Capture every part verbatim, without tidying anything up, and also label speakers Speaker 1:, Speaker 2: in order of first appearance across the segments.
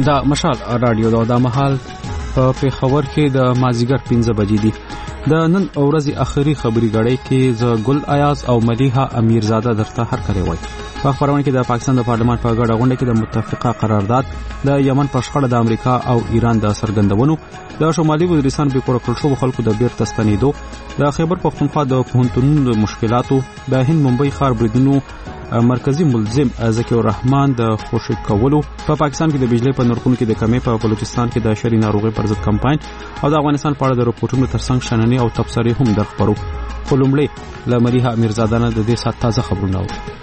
Speaker 1: د مشال رادیو د مهال په پیښور کې د مازیګر پنځه بجې دي. د نن ورځې اخري خبري غړې کې ز ګل ایاز او ملیحه امیرزاده درته هر کړي وای. په خبرونه کې د پاکستان د پارلمان په غړ غونډه کې د متفقه قرارداد د یمن په شخړه د امریکا او ایران د سرګندونو د شمالي وزیرستان به کور کړ شو خلکو د بیرته ستنیدو د خیبر پختونخوا د پوهنتونونو مشکلاتو د هند ممبئی ښار بریدونو مرکزی ملزم ذکی الرحمن د خوشی کولو په پاکستان کې د بجلی په نرخونو کې د کمی په بلوچستان کې د شری ناروغي پر ضد کمپاین او د افغانستان په اړه د رپورټونو ترڅنګ شننې او تبصرې هم درخبرو. خلمړې ل ملیحه امیرزاده نه د دې سات تازه خبرونه و.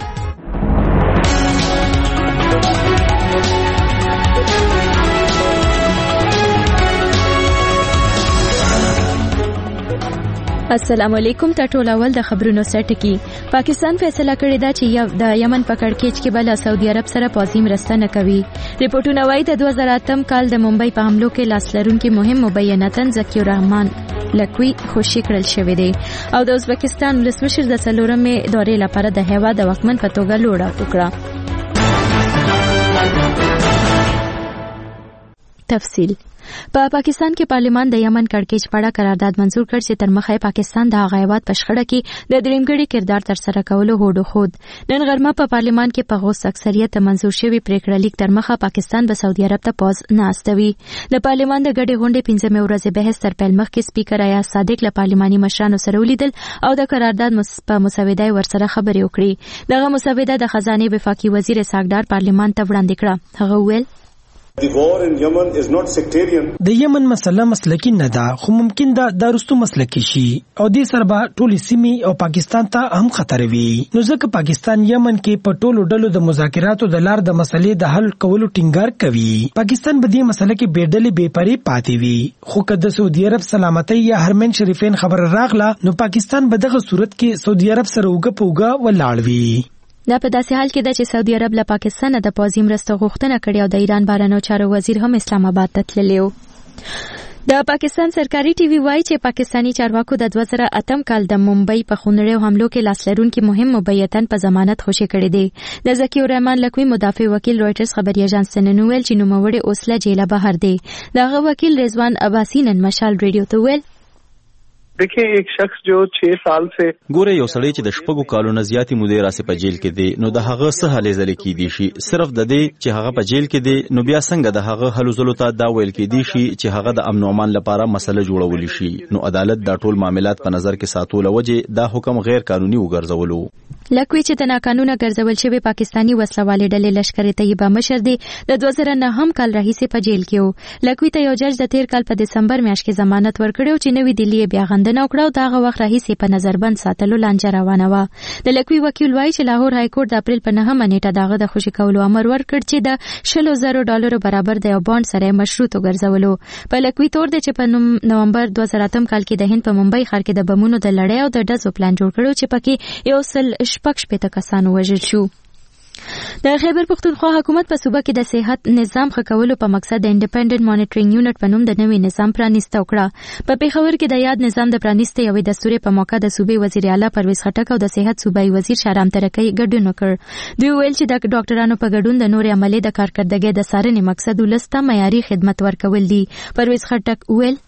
Speaker 2: السلام علیکم. ټول اول د خبرونو سرټکی. پاکستان فیصله کړې ده چې د یمن په کړکېچ کې بل سعودي عرب سره پوځي مرسته نه کوي. ریپورتونه وايي د دوه زره اتم کال د ممبئی په حملو کې لاس لرونکي مهم مبینتاً ذکی الرحمن لکوي خوشي کړل شوی دی او د ازبکستان ولسمشر د څلورمې دورې لپاره د هیواد د واکمن په توګه لوړه وکړه. تفصیل په پا پاکستان کې پارلمان د یمن کړکېچ په اړه قرارداد منزور کړ چې تر مخه پاکستان د هغه هیواد په شخړه کې د درېمګړي کردار تر سره کولو هوډ خود. نن غرمه په پارلمان کې په غوث اکثریت منزور شوی پریکړه لیک تر مخه پاکستان به سعودي عرب ته پوز نه استوي. د پارلمان د غړي غونډې پنځمه ورځ بحث تر پیل مخکې سپیکر ایاز صادق له پارلماني مشرانو سره ولیدل او د قرارداد په مسودې ورسره خبرې وکړي. دغه مسوده د خزانه وفاقي وزیر ساګدار پارلمان ته وړاندې کړه. هغه ویل
Speaker 3: The war in Yemen is not sectarian.
Speaker 4: د یمن مسله مسلکی نه ده خو ممکن ده د رستو مسلکی شي او د سربا ټولې سیمې او پاکستان ته هم خطر وي. نو ځکه پاکستان یمن کې په ټولو ډلو د مذاکراتو د لار د مسلې د حل کولو ټینګار کوي. پاکستان به دې مسله کې بیډلې بې پرې پاتې وي خو که د سعودي عرب سلامتۍ یا حرمین شریفین خبر راغله نو پاکستان به دغه صورت کې سعودي عرب سره وګه پوګه ولاړ وي.
Speaker 2: دا په داسې حال کې ده چې سعودي عرب له پاکستان د پوځي مرستو غوښتنه کړې او د ایران بهرنیو چارو وزیر هم اسلام آباد ته تللی و. د پاکستان سرکاري ټي وي وایي چې پاکستانی چارواکو د دوه زره اتم کال د ممبئی په خونړیو حملو کې لاس لرونکي مهم مبینتاً په ضمانت خوشي کړي دي. د ذکی الرحمن لکوي مدافع وکیل رويټرز خبري اژانس ته نن ویل چې نوموړی اوس له جیله بهر دی. دغه وکیل رضوان عباسی نن مشال ریډیو ته ویل
Speaker 5: دیکھیں ایک شخص جو چھ سال سے
Speaker 6: ګوره یو سړی چې د شپږو کالونو زیاتې مودې راسي په جیل کې دی نو د هغه څه هلې ځلې کېدی شي صرف د دې چې هغه په جیل کې دی نو بیا څنګه د هغه هلو ځلو ته دا ویل کېدی شي چې هغه د امن او امان لپاره مسله جوړولی شي. نو عدالت دا ټول معاملات په نظر کې ساتو لوجه دا حکم غیر قانوني وګرځولو.
Speaker 2: لکوي چې د ناقانونه ګرځول شوی پاکستانی وسلوالې ډلې لشکر طیبه مشر دی د دوه زره نهم کال راهیسې په جیل کې و. لکوي ته یو جج د تیر کال په دسمبر میاشت کې ضمانت ورکړو چې نوې دلی بیا غندنه وکړه او دغه وخت راهیسې په نظربند ساتلو لانجه روانه وه. د لکوي وکیل وایي چې لاهور های کورټ د اپریل په نهمه نیټه دغه د خوشي کولو امر ورکړ چې د شلو زرو ډالرو برابر د یو بانډ سره مشروط وګرځولو. په لکوي تور دی چې په نومبر دوه زره اتم کال کې د هند په ممبئی ښار کې د بمونو د لړۍ او د ډزو پلان جوړ کړو چې پکې یو سل شپږ شپېته کسان وژل شو. د خیبر پختونخوا حکومت په صوبه کې د صحت نظام ښه کولو په مقصد د انډیپندنت مانیټرینګ یونټ په نوم د نوي نظام پرانیسته وکړه. په پیښور کې د یاد نظام د پرانیسته یوې دستوري په موقع د صوبې وزیر اعلی پرویز خټک او د صحت صوبایي وزیر شهرام ترکی ګډون وکړ. دوی ویل چې د ډاکټرانو په ګډون د نورې عملې د کارکردګۍ د څارنې مقصد ولسته معیاري خدمت ورکول دي. پرویز خټک ویل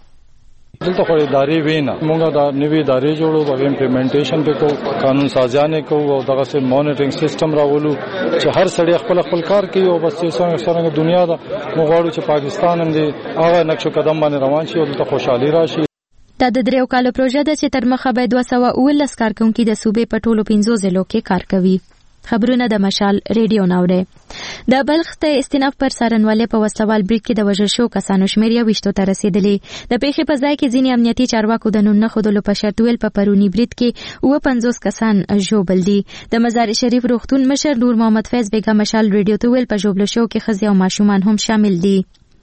Speaker 7: دلته خو ادارې وینا موږ دا نوې ادارې جوړو د امپلیمنټیشن په کو قانون سازانه کو او دغه سه مانیټرینګ سیستم راولو چې هر سړی خپل خپل کار کوي او بس څنګه څنګه دنیا دا موږ غواړو چې پاکستان هم دې هغه نقش قدم باندې روان شي او دلته خوشحالي راشي.
Speaker 2: دا د دریو کالو پروژه ده چې تر مخه به دوه سوه اوولس کارکونکي د صوبې په ټولو پنځو ضلعو کې کار کوي. خبرونه د مشال ریډیو ناوړي. د بلخ ته استیناف پر سارنوالې په وسلوال بریټ کې د وژل شو کسانو شمېر یوویشتو ته رسیدلی. د پیښې په ځای کې ځینې امنیتي چارواکو د نوم نه ښودلو په شرط ویل په پروني بریټ کې اووه پنځوس کسان ژوبل دي. د مزار شریف روغتون مشر نور محمد فیض بیګا مشال ریډیو ته ویل په ژوبلو شو کې ښځې او ماشومان هم شامل دي.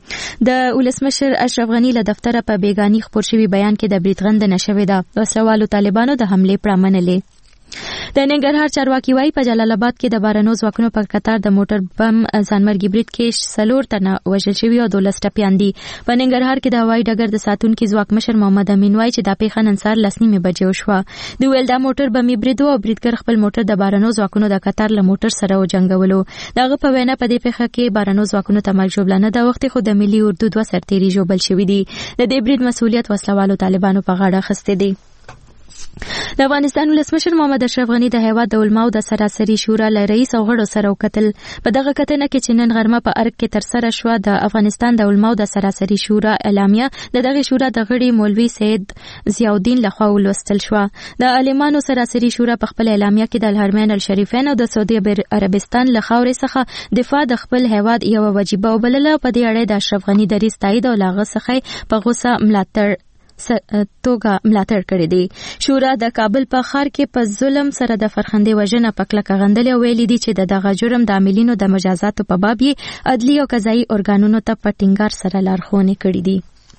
Speaker 2: د ولسمشر اشرف غنی له دفتره په بیګانی خبر شوی بیان کې د بریټ غندنه شوې ده. وسلوالو طالبانو د حمله پرامنلې. د ننګرهار چارواکي وايي په جلال آباد کې د بارانو ځواکونو په قطار د موټر بم ځانمرګي برید کې څلور تنه وژل شوي او دولس ټپیان دي. په ننګرهار کې د هوایي ډګر د ساتونکي ځواک مشر محمد امین وايي چې دا پیښه نن سهار لس نیمې بجې وشوه. دوی ویل دا موټر بمي برید و او بریدګر خپل موټر د بارانو ځواکونو د قطار له موټر سره وجنګولو. دغه په وینا په دې پیښه کې بارانو ځواکونو ته مرګ ژوبله نه ده وختې خو د ملي اردو دوه سرتیري ژوبل شوي دي. د دې برید مسؤلیت وسلوالو طالبانو په غاړه اخیستی دی. د افغانستان ولسمشر محمد اشرف غنی د هیواد د علماو د سراسري شورا له رئیس او غړو سره وکتل. په دغه کتنه کې چې نن غرمه په ارګ کې ترسره شوه د افغانستان د علماو د سراسري شورا اعلامیه د دغه شورا د غړي مولوي سید ضیاءالدین لخوا ولوستل شوه. د عالمانو سراسري شورا په خپل اعلامیه کې د الحرمین الشریفین او د سعودي عربستان له خاورې څخه دفاع د خپل هیواد یو وجیبه وبلله. په دې اړه د اشرف غنی دریځ تایید او لاغه څخه په غوسه ملاتړ توګه ملاتړ کړی دی. شورا د کابل په ښار کې په ظلم سره د فرخندې وژنه په کلکه غندلې او ویلي دي چې د دغه جرم د عاملینو د مجازاتو په باب یې عدلي او قضایي ارګانونو ته په ټینګار سره لارښوونې کړې دي.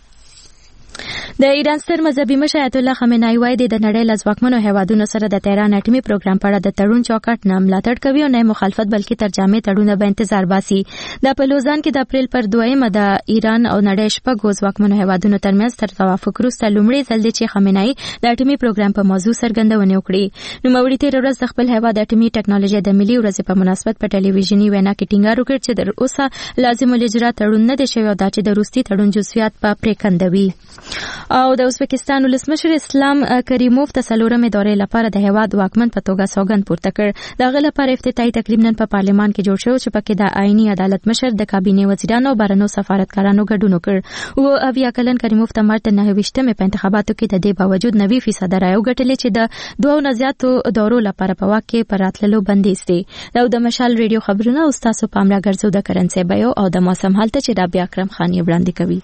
Speaker 2: د ایران ستر مذهبي مشر آیت الله خامنه‌ای وايي د نړۍ له ځواکمنو هیوادونو سره د تهران اټومي پروګرام په اړه د تړون چوکاټ نه ملاتړ کوي او نه مخالفت بلکې تر جامع تړونه به انتظار باسي. د په لوزان کې د اپریل پر دویمه د ایران او نړۍ شپږو ځواکمنو هیوادونو ترمنځ تر توافق وروسته لومړی ځل دی چې خامنه‌ای د اټومي پروګرام په موضوع څرګندونه وکړي. نوموړي تېره ورځ د خپل هیواد د اټومي ټکنالوژي د ملي ورځې په مناسبت په ټلویزیوني وینا کې ټینګار وکړ چې تر اوسه لازم الاجرا تړون نه دی شوی او دا چې د روسي تړون جزئیات په پریکندوي. او د ازبکستان ولسمشر اسلام کریموف د څلورمې دورې لپاره د هیواد واکمن په توګه سوګند پورته کړ. دغه لپاره افتتاحي تقریب نن په پارلمان کې جوړ شو چې پکې د آئینی عدالت مشر د کابینې وزیرانو او بهرنیو سفارتکارانو ګډون وکړ. او اویا کلن کریموف د مارچ نهه ویشتمې په انتخاباتو کې د دې باوجود نوي فیصد رایه وګټلې چې د دوه نه زیاتو دورو لپاره په واک کې پر راتللو بندیز دی. دا د مشال ریډیو خبرونه او تاسو په امر ګرځو د کرنسي بیو او د موسم حالت چې رابعه اکرم خان یې وړاندې کوي.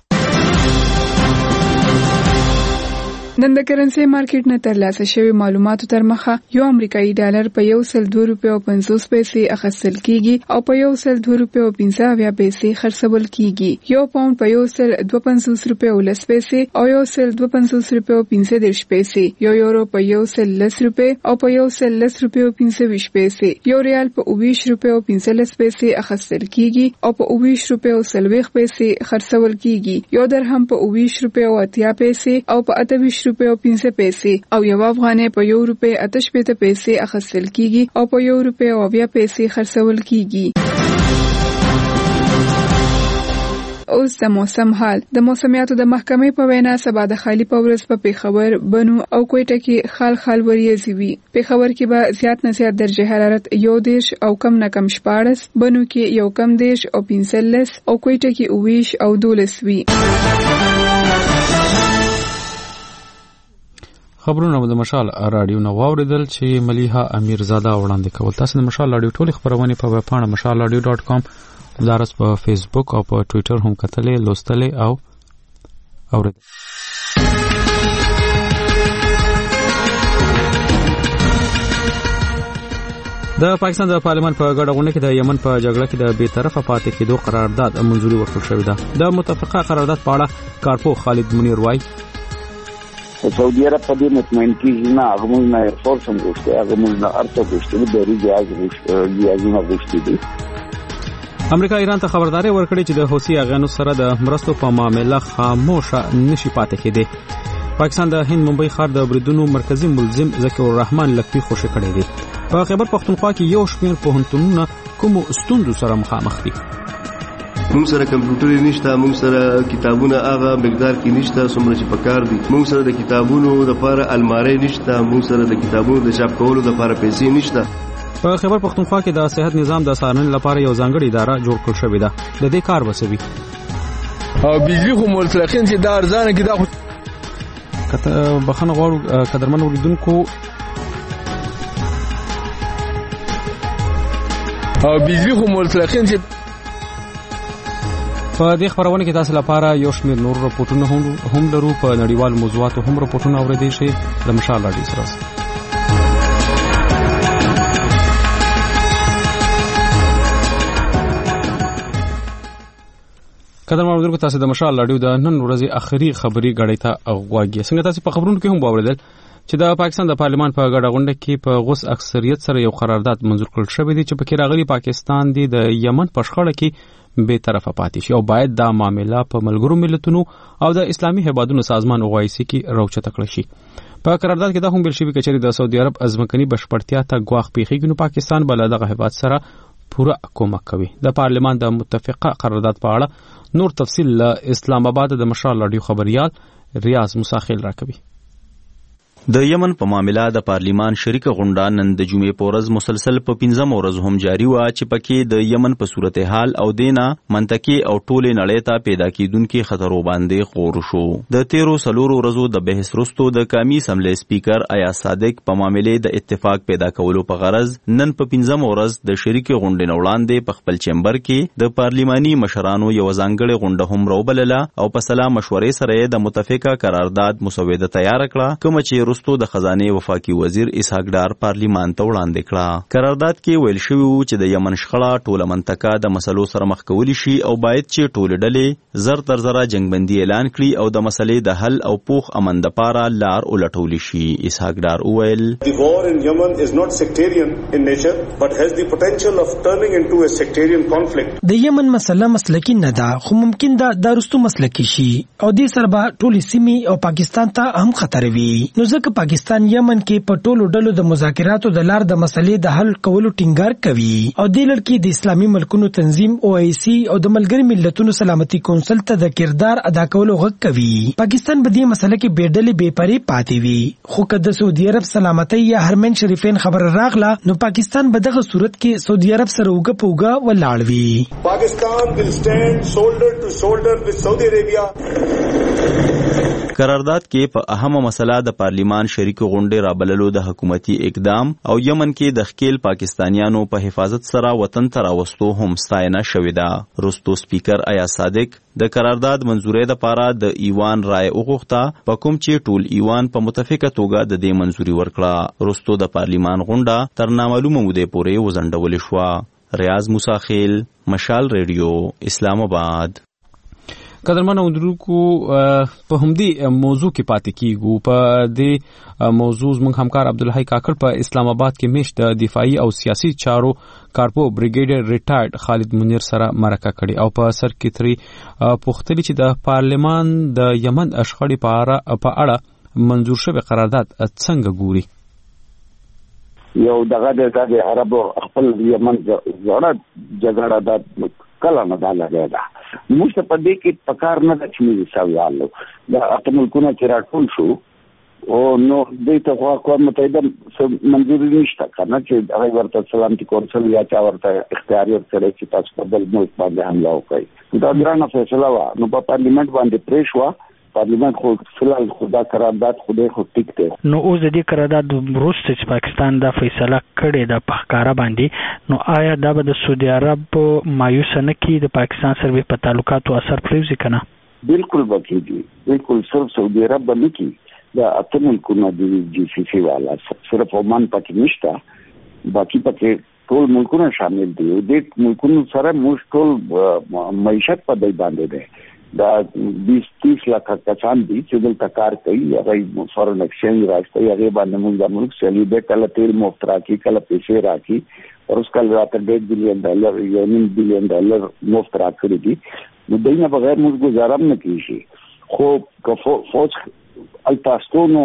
Speaker 8: نن د کرنسي مارکیټ نه ترلاسه شوی معلوماتو تر مخه یو امریکایي ډالر په یو سل دوه روپیا او پنځوس پیسې اخیستل کیږي او په یو سل دوه روپیا او پنځه اویا پیسې خرڅول کیږي. یو پاوند په یو سل دوه پنځوس روپیا او لس پیسې او یو سل دوه پنځوس روپیا او پنځه دېرش پیسې، یو یورو په یو سل لس روپیا او په یو سل لس روپیا او پنځه ویشت پیسې، یو ریال په اوویشت روپیا او پنځه لس پیسې اخیستل کیږي او په اوویشت روپیا او څلوېښت پیسې خرڅول کیږي. یو درهم په اوویشت روپیا او اتیا پیسې او په اته ویشت روپیا او پنځه پیسې او یو افغانۍ په یو روپۍ اته شپېته پیسې اخیستل کیږي او په یو روپۍ او اویا پیسې خرڅول کیږي. اوس د موسم حال. د موسمیاتو د محکمې په وینا سبا د خالی په ورځ په پیښور، بنو او کوټه کې خال خال وریځي وي. پیښور کې به زیات نه زیات درجه حرارت یو دیش او کم نه کم شپاړس، بنو کې یو کم دیش او پنځلس او کوټه کې اوویش او دولس وي.
Speaker 1: خبرونه د مشال رادیو نو واوریدل چې ملیحه امیرزاده وړاندې کول. تاسو د مشال رادیو ټول خبرونه په ویب پاڼه مشال رادیو ډاٹ کام، دارس په فیسبوک او په ټوئیټر هم کتلې، لوستلې او اوریدل. د پاکستان د پارلمان په غړ غونډه کې د یمن په جګړه کې د بی‌طرفه پاتې کېدو قرارداد منځوري ورکړل شوې ده. د متفقه قرارداد په اړه کارپو خالد منیر وایي
Speaker 9: سعودي عرب په دې مطمئن کیږي نه، هغه موږ نه ایرفورس هم غوښتي، هغه موږ نه ارته غوښتي، د ری جهاز غوښتي، جهازونه غوښتي دي.
Speaker 1: امریکا ایران ته خبرداري ورکړې چې د حوثي اغانو سره د مرستو په معاملې خاموشه نشي پاتې کېدی. پاکستان د هند ممبئی ښار د بریدونو مرکزی ملزم ذکر الرحمن لکپی خوشی کړی دی. په خیبر پختونخوا کې یو شمېر پوهنتونونه کوم ستونزو سره مخامخ دي.
Speaker 10: موږ سره کمپیوټر نشته، موږ سره کتابونه هغه مقدار کې نشته څومره چې پکار دي، موږ سره د کتابونو لپاره الماری نشته، موږ سره د کتابونو د چاپ کولو لپاره پیسې نشته.
Speaker 1: په خیبر پختونخوا کې د صحت نظام د څارنې لپاره یو ځانګړی اداره جوړ کړل شوې ده. د دې کار وسوي
Speaker 11: او بجلی خو مطلقاً چې دا ارزانه کې دا خو
Speaker 1: کته بخنه غواړو قدرمن اوریدونکو
Speaker 11: او بجلی خو مطلقاً چې
Speaker 1: په دې خبرونه کې تاسو لپاره یو شمېر نور راپورټونه هم لرو. په نړیوال موضوعاتو هم راپورټونه اورېدئ شئ د مشال رادیو سره. قدرمن اوریدونکو، تاسو د مشال رادیو د نن ورځې اخري خبري غړې ته غواړئ. څنګه تاسو په خبرونو کې هم واوریدل چې د پاکستان د پارلیمان په غړه غونډه کې په غوس اکثریت سره یو قرارداد منزور کړل شوی دی چې پکې راغلي پاکستان دی د یمن په شخړه کې به طرفه پاتې شي او باید دا معاملې په ملګرو ملتونو او د اسلامي هیوادونو سازمان او اوایسي کې راوچته کړل شي. په قرارداد کې دا هم بل شوی کچري د سعودي عرب ازمکني بشپړتیا ته غواخ پیخي نو پاکستان بل دغه هیواد سره پوره کومک کوي. د پارلیمان د متفقه قرارداد په اړه نور تفصیل له اسلام آباد د مشال رادیو خبريال ریاض مساخیل راکوي.
Speaker 6: د یمن په معاملې د پارلیمان شریکه غونډه نن د جمعې په ورځ مسلسل په پنځم ورځ هم جاری و چې پکې د یمن په صورتحال او دینا منطقي او ټولې نړۍ ته پیدا کیدونکو خطرو باندې خور شو. د تیرو سلورو ورځو د بحث وروسته د قومي اسمبلی سپیکر آیا صادق په معاملې د اتفاق پیدا کولو په غرض نن په پنځم ورځ د شریکه غونډې وړاندې په خپل چمبر کې د پارلیماني مشرانو یو ځانګړې غونډه هم راوبلله او په سلا مشورې سره د متفقه قرارداد مسوده تیار کړه کوم چې تو د خزانه وفاقي وزیر اسحاق ډار پارلیمان ته وړاندې کړه. قرارداد کې ویل شوی و چې د یمن شخړه ټوله منطقه د مسلو سره مخ کولی شي او باید چې ټول ډلې زر تر زره جنگبندي اعلان کړي او د مسلې د حل او پوخ امن لپاره لار ولټول شي. اسحاق ډار وویل
Speaker 3: The war in Yemen is not sectarian in nature but has the potential of turning into a sectarian conflict.
Speaker 4: د یمن مسله مسلکی نه ده خو ممکن ده د رستو مسلکی شي او د سربا ټول سیمې او پاکستان ته هم خطر وي. نو ځکه پاکستان یمن کې په ټولو ډلو د مذاکراتو د لار د مسلې د حل کولو ټینګار کوي او د لړ کې د اسلامي ملکونو تنظیم او ای سی او د ملګری ملتونو سلامتي کونسل ته د کردار ادا کولو غږ کوي. پاکستان به دې مسله کې بې ډلې بې پرې پاتې وي خو که د سعودي عرب سلامتي یا حرمین شریفین خبر راغله نو پاکستان به دغه صورت کې سعودي عرب سره وګ پوګه ولاړ وي.
Speaker 3: Pakistan will stand shoulder to shoulder with Saudi Arabia.
Speaker 6: قرارداد کې په اهمه مسله د پارلیمان شریک غونډې رابللو د حکومتي اقدام او یمن کې د خکیل پاکستانیانو په حفاظت سره وطن ته راوستو هم ستاینه شوې ده. رستو سپیکر آیا صادق د قرارداد منزورې لپاره د ایوان رائے وغوښته په کوم چې ټول ایوان په متفقه توګه د دې منزوري ورکړه. رستو د پارلیمان غونډه تر نامعلومه مودې پورې وزندول شو. ریاض مساخیل مشال ریډیو اسلام آباد.
Speaker 1: قدرمن اوندرونکو په همدې موضوع کې پاتې کیږو. په دې موضوع زموږ همکار عبدالحی کاکړ په اسلام آباد کې میشت د دفاعي او سیاسي چارو کارپو بریګیډر ریټایرډ خالد منیر سره مرکه کړي او په سر کې تری پوښتنه چې د پارلیمان د یمن اشخړې په اړه منزور شوی قرارداد څنګه ګوري.
Speaker 9: یو دغه د عربو خپل یمن زړه جګړه د کله نه دا لګی ده. موږ ته په دې کې پکار نه ده چې موږ سوالو د اته ملکونه چې راټول شو او نو دې ته خو اقوام متحده منظوري نشته کنه چې هغه ورته سلامتي کونسل یا چا ورته اختیاري ورته چې تاسو په بل ملک باندې حمله وکړي. دا ګرانه فیصله وه نو په پارلیمنت باندې پرې شوه. پارلیمنت خو فلال خدا قرارداد خدای خو ټیک دی.
Speaker 12: نو اوس د دې قرارداد وروسته چې پاکستان دا فیصله کړې ده په ښکاره باندې نو آیا دا به د سعودي عرب مایوس نه کړي د پاکستان سره په تعلقاتو اثر پرېږدي که نه؟
Speaker 9: بالکل به کېږي. بالکل صرف سعودي عرب به نه کړي د اته ملکونه د جی سی سی والا صرف عمان پکې نشته باقي پکې ټول ملکونه شامل دي. دې ملکونو سره موږ ټول معیشت په دې باندې دی. دا بیس تیس لاکھ کسان دي چې دلته کار کوي هغه فورن ایکسچینج راځي هغه باندې موږ د ملک سلیبه کله تیل مفت راکړي کله پیسې راکړي او اوس کله راته ډېر بلین ډالر یو نیم بلین ډالر مفت راکړي دي. نو دینه بغیر موږ گزارم نه کیږي. خو که فوج الپاستونو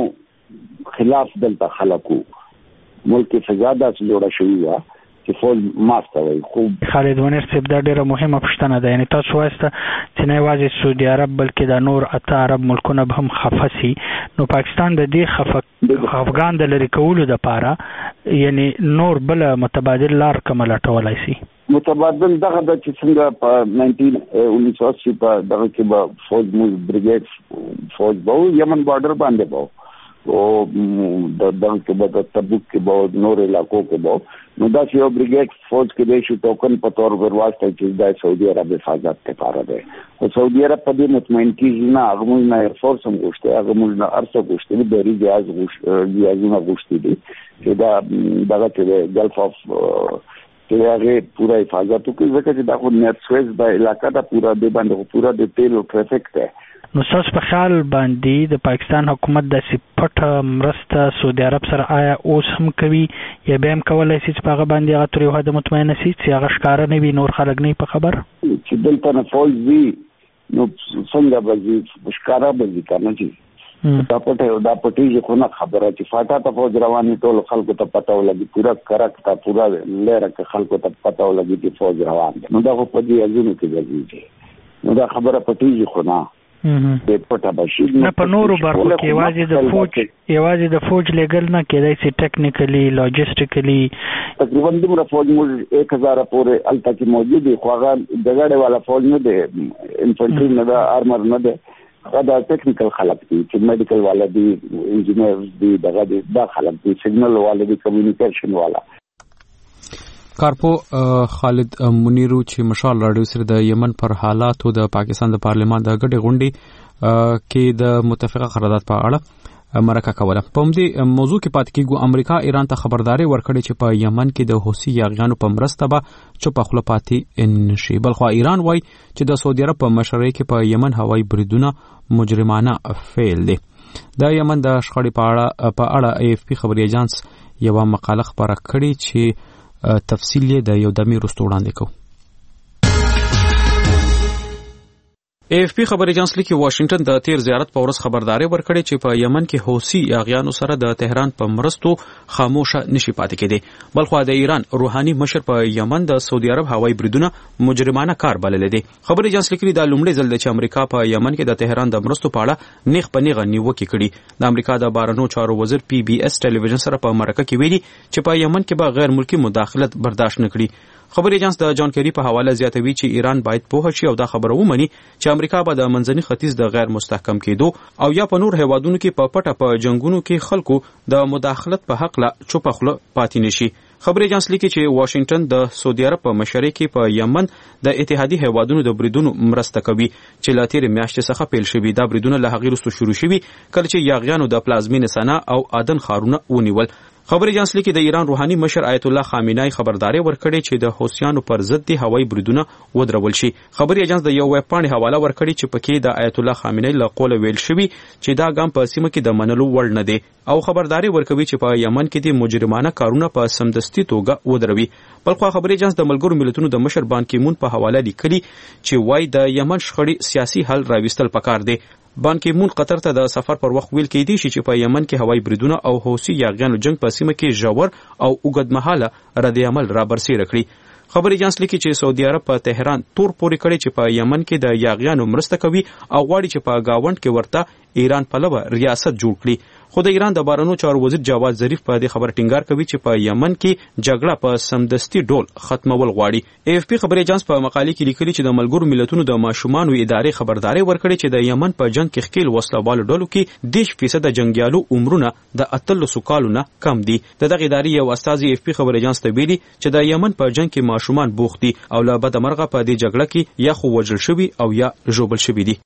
Speaker 9: خلاف دلته خلکو ملک فزاده جوړه شوی و چې فول ماسته وي. خو
Speaker 12: خالد منیر صاحب دا ډیره مهمه پوښتنه ده. یعنی تاسو وایسته چې نه یوازې سعودي عرب بلکې د نور اته عرب ملکونه به هم خفه سي نو پاکستان د دې خفه افغان د لرې کولو دپاره یعنی نور بل متبادل لار کومه لټولی سي؟
Speaker 9: متبادل دغه د چې څنګه په ناینټین انیس سو اسی په دغه کې به فوج موږ بریګیډ فوج به یمن بارډر باندې به او د دغه کې به د تبوک کې به نور علاقو کې به نو دا چې یو بریګیډ فوج کې دی شو ټوکن په تور ورواستای چې د سعودي عرب حفاظت لپاره دی. او سعودي عرب په دې مطمئن کیږي نه هغه موږ نه ایرفورس هم غوښتي هغه موږ نه ارڅه غوښتي بری جهاز غوښتي جهازونه غوښتي دي چې دا دغه چې ګلف اف چې هغه پورا حفاظت وکړي ځکه چې دا خو نیټ سویز د علاقې دا پورا د باندې پورا د تیل او ټریفیک دی
Speaker 12: نو تاسو په خیال باندې د پاکستان حکومت د سپټ مرسته سعودي عرب سره آیا اوس هم کوي یا به هم کولای شي چې په هغه باندې هغه تر یو حد مطمئن شي چې هغه ښکارا نه وي نور خلک نه په خبر
Speaker 9: چې دلته نه فوج وي نو څنګه به ښکارا به وي کنه چې دا پټه دا پټي خو نه خبره چې فاټا ته فوج رواني ټول خلکو ته پته ولګي پورا کرکټا پورا لره خلکو ته پته ولګي چې فوج روان دي نو دا خو په دې ازونه کې راځي نو دا خبره پټي خو نه د پټه بشي
Speaker 12: نه په نورو برخو کې یوازې د فوج یوازې د فوج لګل نه کېدای شي ټیکنیکلی لاجستیکلی
Speaker 9: تقریبا دومره فوج موږ ایک هزار پورې الته کې موجود دي خو هغه دغړې والا فوج نه دی انفنټری نه دا آرمر نه دی هغه د ټیکنیکل خلک دي چې میډیکل والا دي انجینیر دي دغه دي دا خلک دي سیګنل والا دي کمیونیکیشن والا
Speaker 1: کارپو خالد منیرو چې مشال راډیو سره د یمن پر حالاتو د پاکستان د پارلیمان د غټي غونډې کې د متفقه قرارداد په اړه مرکه کوله په دې موضوع کې پات کېږي امریکا ایران ته خبرداري ورکړي چې په یمن کې د حوثي یاغیانو په مرسته به چوپ خپل پاتې نشي بلخو ایران وایي چې د سعودي عرب په مشرۍ کې په یمن هوایي بریدونه مجرمانه فعل دي د یمن د شخړې په اړه په اړه ای اف پی خبري ایجنس یو مقاله خبره کړې چې تفصیل یې د یو دمي رستو وړاندې کوو ای اف پی خبري ایجنس لیکي واشنگټن د تیر زیارت په ورځ خبرداري ورکړې چې په یمن کې حوثي یاغیانو سره د تهران په مرستو خاموشه نشي پاتې کېدی بلخو د ایران روحاني مشر په یمن د سعودي عرب هوایي بریدونه مجرمانه کار بلل دي خبري ایجنس لیکي د لومړي ځل چې امریکا په یمن کې د تهران د مرستو په اړه نیغ په نیغه نیوکه کړي د امریکا د بارنو چارو وزیر پی بی اس ټلویزیون سره په مرکه کې ویلي چې په یمن کې به غیر ملکی مداخلت برداشت نه کړي خبري ایجنس د جان کیری په حواله زیاتوي چې ایران باید پوه شي او دا خبره ومني چې امریکا به د منځني ختیځ د غیر مستحکم کېدو او یا په نور هیوادونو کې په پټه په جنگونو کې خلکو د مداخلت په حق لا چوپ خله پاتې نشي خبري ایجنس لیکي چې واشنگټن د سعودي عرب په مشرۍ کې په یمن د اتحادیه هیوادونو د بریدونو مرسته کوي چې لا تیر میاشتې څخه پیل شوی دا بریدونه له هغې وروسته شروع شوي کله چې یاغیانو د پلازمینې سنا او عدن ښارونه ونیول خبري ایجنس لیکي د ایران روحاني مشر آیت الله خامنه‌ای خبرداري ورکړي چې د حوثیانو پر ضد د هوایي بریدونه ودرول شي خبري ایجنس د یو ویب پاڼې حواله ورکړي چې پکې د آیت الله خامنه‌ای له قوله ویل شوی چې دا ګام په سیمه کې د منلو وړ نه دی او خبرداري ورکوي چې په یمن کې د مجرمانه کارونه په سمدستي توګه ودروي بلخو خبري ایجنس د ملګرو ملتونو د مشر بان کی مون په حواله لیکلي چې وای د یمن شخړې سیاسي حل راوستل پکار دی بان کی مون قطر ته د سفر پر وخت ویل کېدی شي چې په یمن کې هوایي بریدونه او حوثي یاغیانو جنگ په سیمه کې ژور او اوږدمهاله رد عمل را برسېره کړي خبري ایجنس لیکي چې سعودي عرب په تهران تور پورې کړي چې په یمن کې د یاغیانو مرسته کوي او غواړي چې په گاوند کې ورته ایران پلوه ریاست جوړ کړي خو د ایران د بارنو چارو وزیر جواد ظریف په دې خبر ټینګار کوي چې په یمن کې جګړه په سمدستي ډول ختمول غواړي ای اف پی خبري ایجنس په مقالې کې لیکلي چې د ملګرو ملتونو د ماشومانو ادارې خبرداري ورکړي چې د یمن په جنگ کې ښکیل وسلوالو ډلو کې دیش فیصد جنگیالو عمرونه د اتلسو کالو نه کم دي د دغه ادارې یو استازي ای اف پی خبري ایجنس ته ویلي چې د یمن په جنگ کې ماشومان بوخت دي او له بده مرغه په دې جګړه کې یا خو وژل شوي او یا ژوبل شوي دي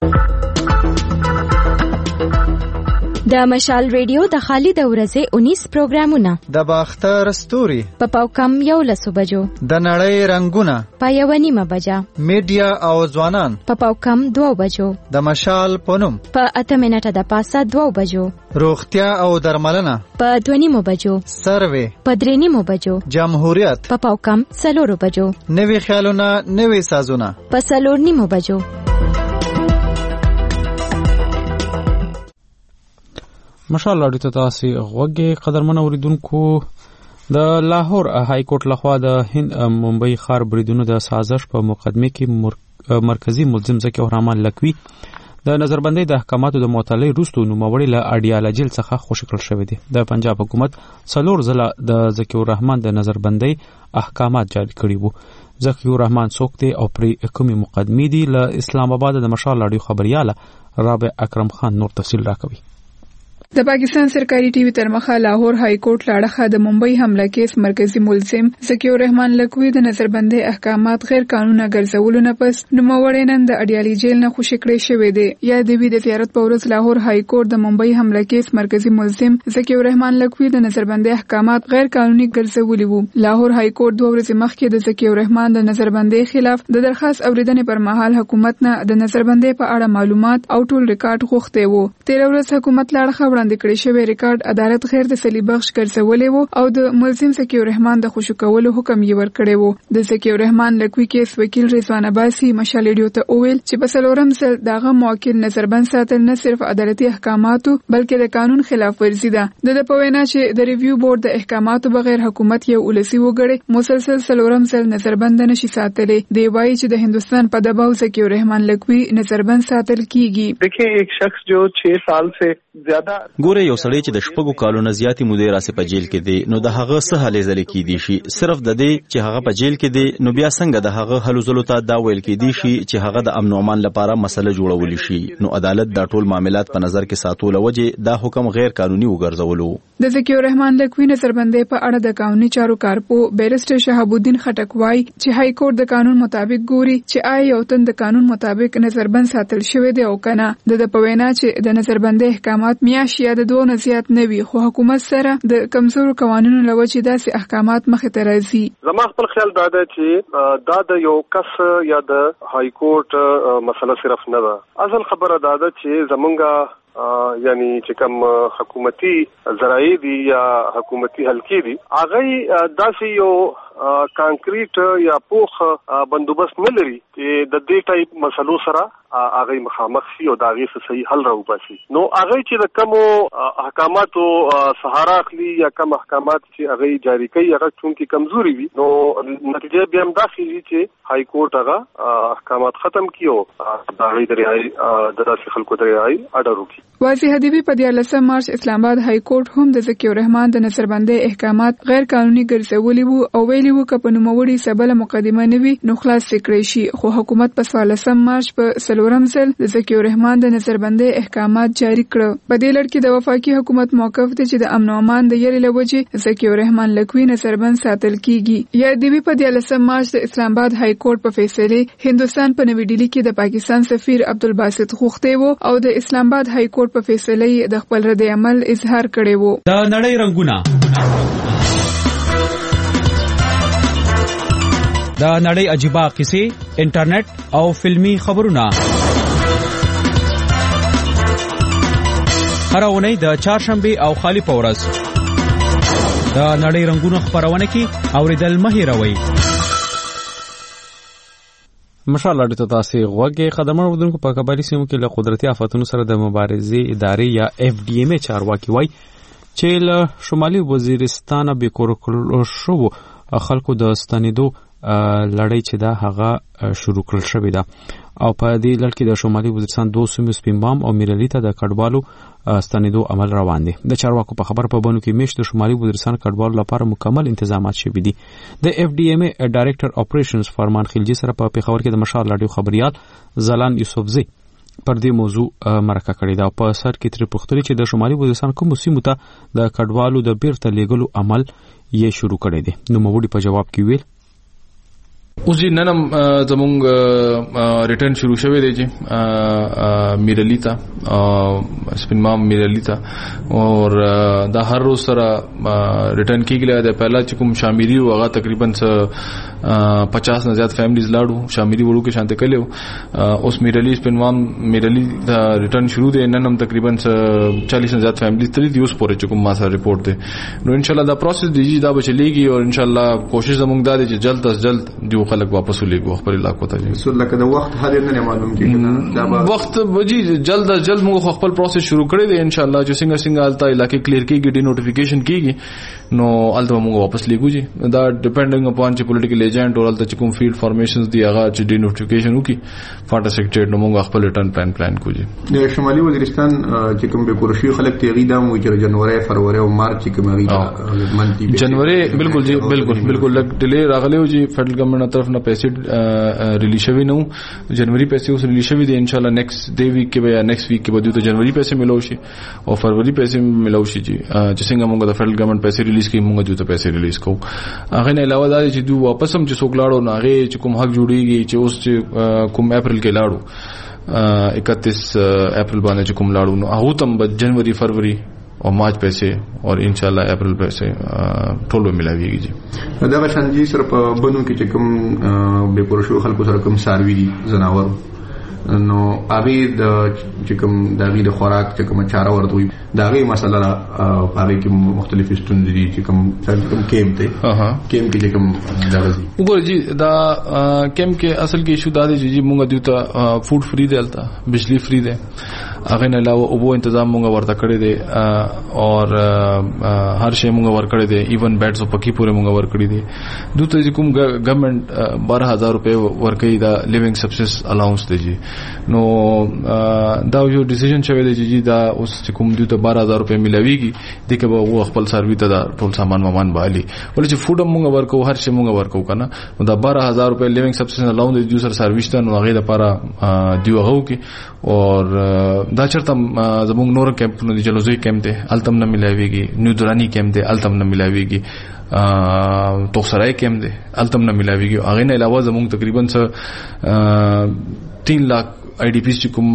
Speaker 2: د مشال ریډیو د خالد ورځې انیس پروګرامونه
Speaker 13: د باختر ستوري
Speaker 2: په پاوکم یو لسو بجو
Speaker 13: د نړۍ رنگونه
Speaker 2: په یو نیمه بجا
Speaker 13: میډیا او ځوانان
Speaker 2: په پاوکم دوه بجو
Speaker 13: د مشال پونم
Speaker 2: په اته منټه د پاسه دوه بجو
Speaker 13: روغتیا او درملنه
Speaker 2: په دوه نیمه بجو
Speaker 13: سروې
Speaker 2: په درې نیمه بجو
Speaker 13: جمهوریت
Speaker 2: په پاوکم څلور بجو
Speaker 13: نوي خیالونه نوي سازونه
Speaker 2: په څلور نیمه بجو
Speaker 1: مشال لاړو ته تاسو غوږی قدرمن اوریدونکو د لاهور های کورټ لخوا د هند ممبئی ښار بریدونو د سازش په مقدمه کې مرکزی ملزم ذکی الرحمن لکوی د نظربندۍ د احکاماتو د معطلۍ وروسته نوموړي له اډیاله جیل څخه خوشی کړل شوی دی د پنجاب حکومت څلور ځله د ذکی الرحمن د نظربندۍ احکامات جاری کړي وو ذکی الرحمن څوک دی او پرې کومې مقدمې دي له اسلام آباد د مشال لاړو خبرياله رابع اکرم خان نور تفصیل راکوي
Speaker 8: د پاکستان سرکاري ټي وي تر مخه لاهور های کورټ لاړه د ممبئی حمله کیس مرکزی ملزم ذکی الرحمن لکوی د نظربندۍ احکامات غیر قانوني ګرځولو نه پس نوموړی نن د اډیالي جیل نه خوشی کړی شوی دی. یا د وی د زیارت په ورځ لاهور های کورټ د ممبئی حمله کیس مرکزی ملزم ذکی الرحمن لکوی د نظربندۍ احکامات غیر قانوني ګرځولي وو. لاهور های کورټ دوه ورځې مخکې د ذکی الرحمن د نظربندۍ خلاف د درخواست اوریدنې پر مهال حکومت نه د نظربندۍ په اړه معلومات او ټول ریکارډ غوښته وو. تیر ورځ حکومت لاړه وړاندې کړی شوی ریکارډ عدالت غیر تسلی بخش ګرځولې وو او د ملزم ذکی الرحمن د خوشو کولو حکم یې ورکړی وو. د ذکی الرحمن لکوی کیس وکیل رضوان عباسی مشال ریډیو ته وویل چې په څلورم ځل دغه موکل نظربند ساتل نه صرف عدالتي احکاماتو بلکې د قانون خلاف ورزي ده. د په وینا چې د ریویو بورډ د احکاماتو بغیر حکومت یو ولسی وګړي مسلسل څلورم ځل نظربند نشي ساتلی. دی وایي چې د هندستان په دباو ذکی الرحمن لکوی نظربند ساتل کیږي.
Speaker 5: دیکھیں ایک شخص جو چھ سال سے زیاده
Speaker 6: ګوره یو سړی چې د شپږو کالو نه زیاتې مودې راسي په جیل کې دی نو د هغه څه هلې ځلې کیدی شي. صرف د دې چې هغه په جیل کې دی نو بیا څنګه د هغه هلو ځلو ته دا ویل کیدی شي چې هغه د امن او امان لپاره مسله جوړولی شي. نو عدالت دا ټول معاملات په نظر کې ساتو لوجه دا حکم غیر قانوني وګرځولو.
Speaker 8: د ذکی الرحمن لکوی نظربندۍ په اړه د قانوني چارو کارپو بیرسټر شهاب الدین خټک وایي چې های کورټ د قانون مطابق ګوري چې آیا یو تن د قانون مطابق نظربند ساتل شوی دی او کنه. د په وینا چې د نظربندۍ احکامات میاشت یا د دوه نه زیات نه وي خو حکومت سره د کمزورو قوانینو لوجه داسې احکامات مخې ته راځي.
Speaker 3: زما خپل خیال دا دی چې دا د یو کس یا د های کورټ مسله صرف نه ده. اصل خبره دا ده چې زمونږه یعنی چې کوم حکومتي ذرایع دي یا حکومتي حلقې دي هغه داسې یو کانکریټ یا پوخ بندوبست نه لري چې د دې ټایپ مسلو سره هغه مخامخ شي او د هغې څه صحیح حل راوباسي. نو هغه چې د کومو احکاماتو سهارا اخلي یا کوم احکامات چې هغه جاری کوي هغه چونکې کمزوري وي نو نتیجه بیا هم داسې وي چې های کورټ هغه احکامات ختم کړي او د هغې د رهایي د داسې خلکو د رهایي اډر وکړي.
Speaker 8: واضح حدیبي په دیارلسم مارچ اسلام آباد های کورټ هم د ذکی الرحمن د نظربندۍ احکامات غیر قانوني ګرځولي وو او ویلي وو که په نوموړي سبله مقدمه نه وي نو خلاص کړی شي. خو حکومت په څوارلسم مارچ په څلورم ځل د ذکی الرحمن د نظربندۍ احکامات جاری کړ. په دې لړ کې د وفاقي حکومت موقف دی چې د امن او امان د یری لوجې ذکی الرحمن لکوی نظربند ساتل کیږي. یا د وی په دیارلسم مارچ د اسلام آباد های کورټ په فیصله هندستان په نوې ډیلی کې د پاکستان سفیر عبدالباسط غوښتی وو او د اسلام آباد های کورټ په فیصله د خپل رد عمل اظهار کړی وو.
Speaker 1: د نړۍ رنگونه د نړۍ عجیبه قصې انټرنیټ او فلمی خبرونه هر اونۍ د چهارشنبه او خالی په ورځ د نړۍ رنگونه خبرونه کې اوریدل مه هیروئ. مشال اړه تاسو غوږی خدمات ودونکو په قبایلی سیمو کې له قدرتي آفاتونو سره د مبارزې ادارې یا اف ډي ام چارواکي وای چې له شمالي وزیرستان به کور کول شو خلکو د ستنیدو لړۍ چې دا هغه شروع کړل شوې ده او په دې لړ کې د شمالي وزیرستان دوه سیمو سپینبام او میرلی ته د کډوالو ستنیدو عمل روان دي. د چارواکو په خبر په بونو کې میشت د شمالي وزیرستان کډوالو لپاره مکمل انتظامات شوي دي. د اف ډي ام ډایریکټر اپریشنز فرمان خلجی سره په پیښور کې د مشال رادیو خبريال زلان یوسفزی پر دې موضوع مرکه کړې ده او په سر کې تر پختري چې د شمالي وزیرستان کوم سیمو ته د کډوالو د بیرته لیږلو عمل یې شروع کړی دی. نو موږ په جواب کې ویل
Speaker 11: اوس جی نن زمونږ ریټرن شروع شوی دی چې میرلی ته سپینمام میرلی ته اور دا هر روز سره ریټرن کیږي. د پہلا چې کوم شامیری هغه تقریبا پچاس نه زیات فیملیز لاړو شامیری وړو کې شانته کلیو. اوس میرلی سپینمام میرلی دا ریټرن شروع دی. نن هم تقریبا چالیس نه زیات فیملیز تللی دی اوس پورې چې کوم ما سره ریپورت دی. نو ان شاء الله دا پروسس دی دا بچلېږي او ان شاء الله کوشش زموږ دا دی چې جلد از جلد جو خلک واپس ولېږو خپل علاقو ته.
Speaker 10: سو لکه د وخت حد نه معلوم کیږي دا
Speaker 11: وخت وجي جلد از جلد موږ خپل پروسس شروع کړی دی. ان شاء الله چې څنګه څنګه الته علاقې کلیر کیږي ډي نوټیفیکیشن کیږي نو الته موږ واپس لېږو جی. دا ډیپندینګ اپون چې پولیټیکل ایجنټ او الته چې کوم فیلډ فارمیشنز دی هغه چې ډي نوټیفیکیشن وکي فاټا سیکریټریټ نو موږ خپل ریټرن پلان پلان کوو جی.
Speaker 10: د شمالي وزیرستان چې کوم به کورشي خلک تیغي دا مو چې جنوري فروری او مارچ کې مری منتي
Speaker 11: جنوري بالکل جی بالکل بالکل لک ډیلی راغلی جی. فدرل ګورنمنت طرف نه پیسې ریلیز شوی نو جنوري پیسې اوس ریلیز شوی دي ان شاء الله نیکسټ ډے ویک کې یا نیکسټ ویک کې به دوی ته جنوري پیسې ملو شي او فروری پیسې ملو شي چې څنګه موږ د فدرل ګورنمنت پیسې ریلیز کړي موږ دوی ته پیسې ریلیز کوو. هغه نه علاوه دا چې دوی واپس هم چې څوک لاړو نو هغه چې کوم حق جوړیږي چې اوس چې کوم اپریل کې لاړو اکتیس اپریل باندې چې کوم لاړو نو هغه تم به جنوري فروری او مارچ پیسې او ان شاء الله اپریل پیسې ټول به ملاويږي. جی
Speaker 14: دا غشان جی سره په بنو کې چې کوم به پرشو خلکو سره کوم ساروي دي زناور نو هغه د چې کوم د غي د خوراک چې کوم چاره ورته وي دا غي مسله هغه کې مختلف ستوندې دي چې کوم کوم کېم ته ها کېم کې کوم درځي
Speaker 11: وګورئ جی دا کېم کې اصل کې شو دا دي چې موږ دوی ته فود فری دی الته بجلی فری دی هغه نه علاوه اوبو تنظیم موږ ورته کړی دی او هر شی موږ ور کړی دی ایون بیډز او پکی پورې موږ ور کړی دی دوی ته کوم ګورنمنت بارہ ہزار روپے ور کوي دا لیوینګ سبسیس الاونس دی جی نو دا یو ډیسیژن شوی دی چې دا اوس چې کوم دوی ته بارہ هزار روپے ملاويږي دغه به و خپل سروي ته دا ټول سامان مامان بالي ولې چې فود موږ ورکو هر شی موږ ورکو کنه نو دا بارہ هزار روپے لیوینګ سبسیس الاونس دی سر سرویس ته نو هغه لپاره دی هغه کی او دا چرته زموږ نور کیمپونو دي جلوزي کیمپ دی التم نه ملاويږي نیو درانی کیمپ دی التم نه ملاويږي توسرای کیمپ دی التم نه ملاويږي هغه نه علاوه زموږ تقریبا څه तीन लाख आईडीपीस چې کوم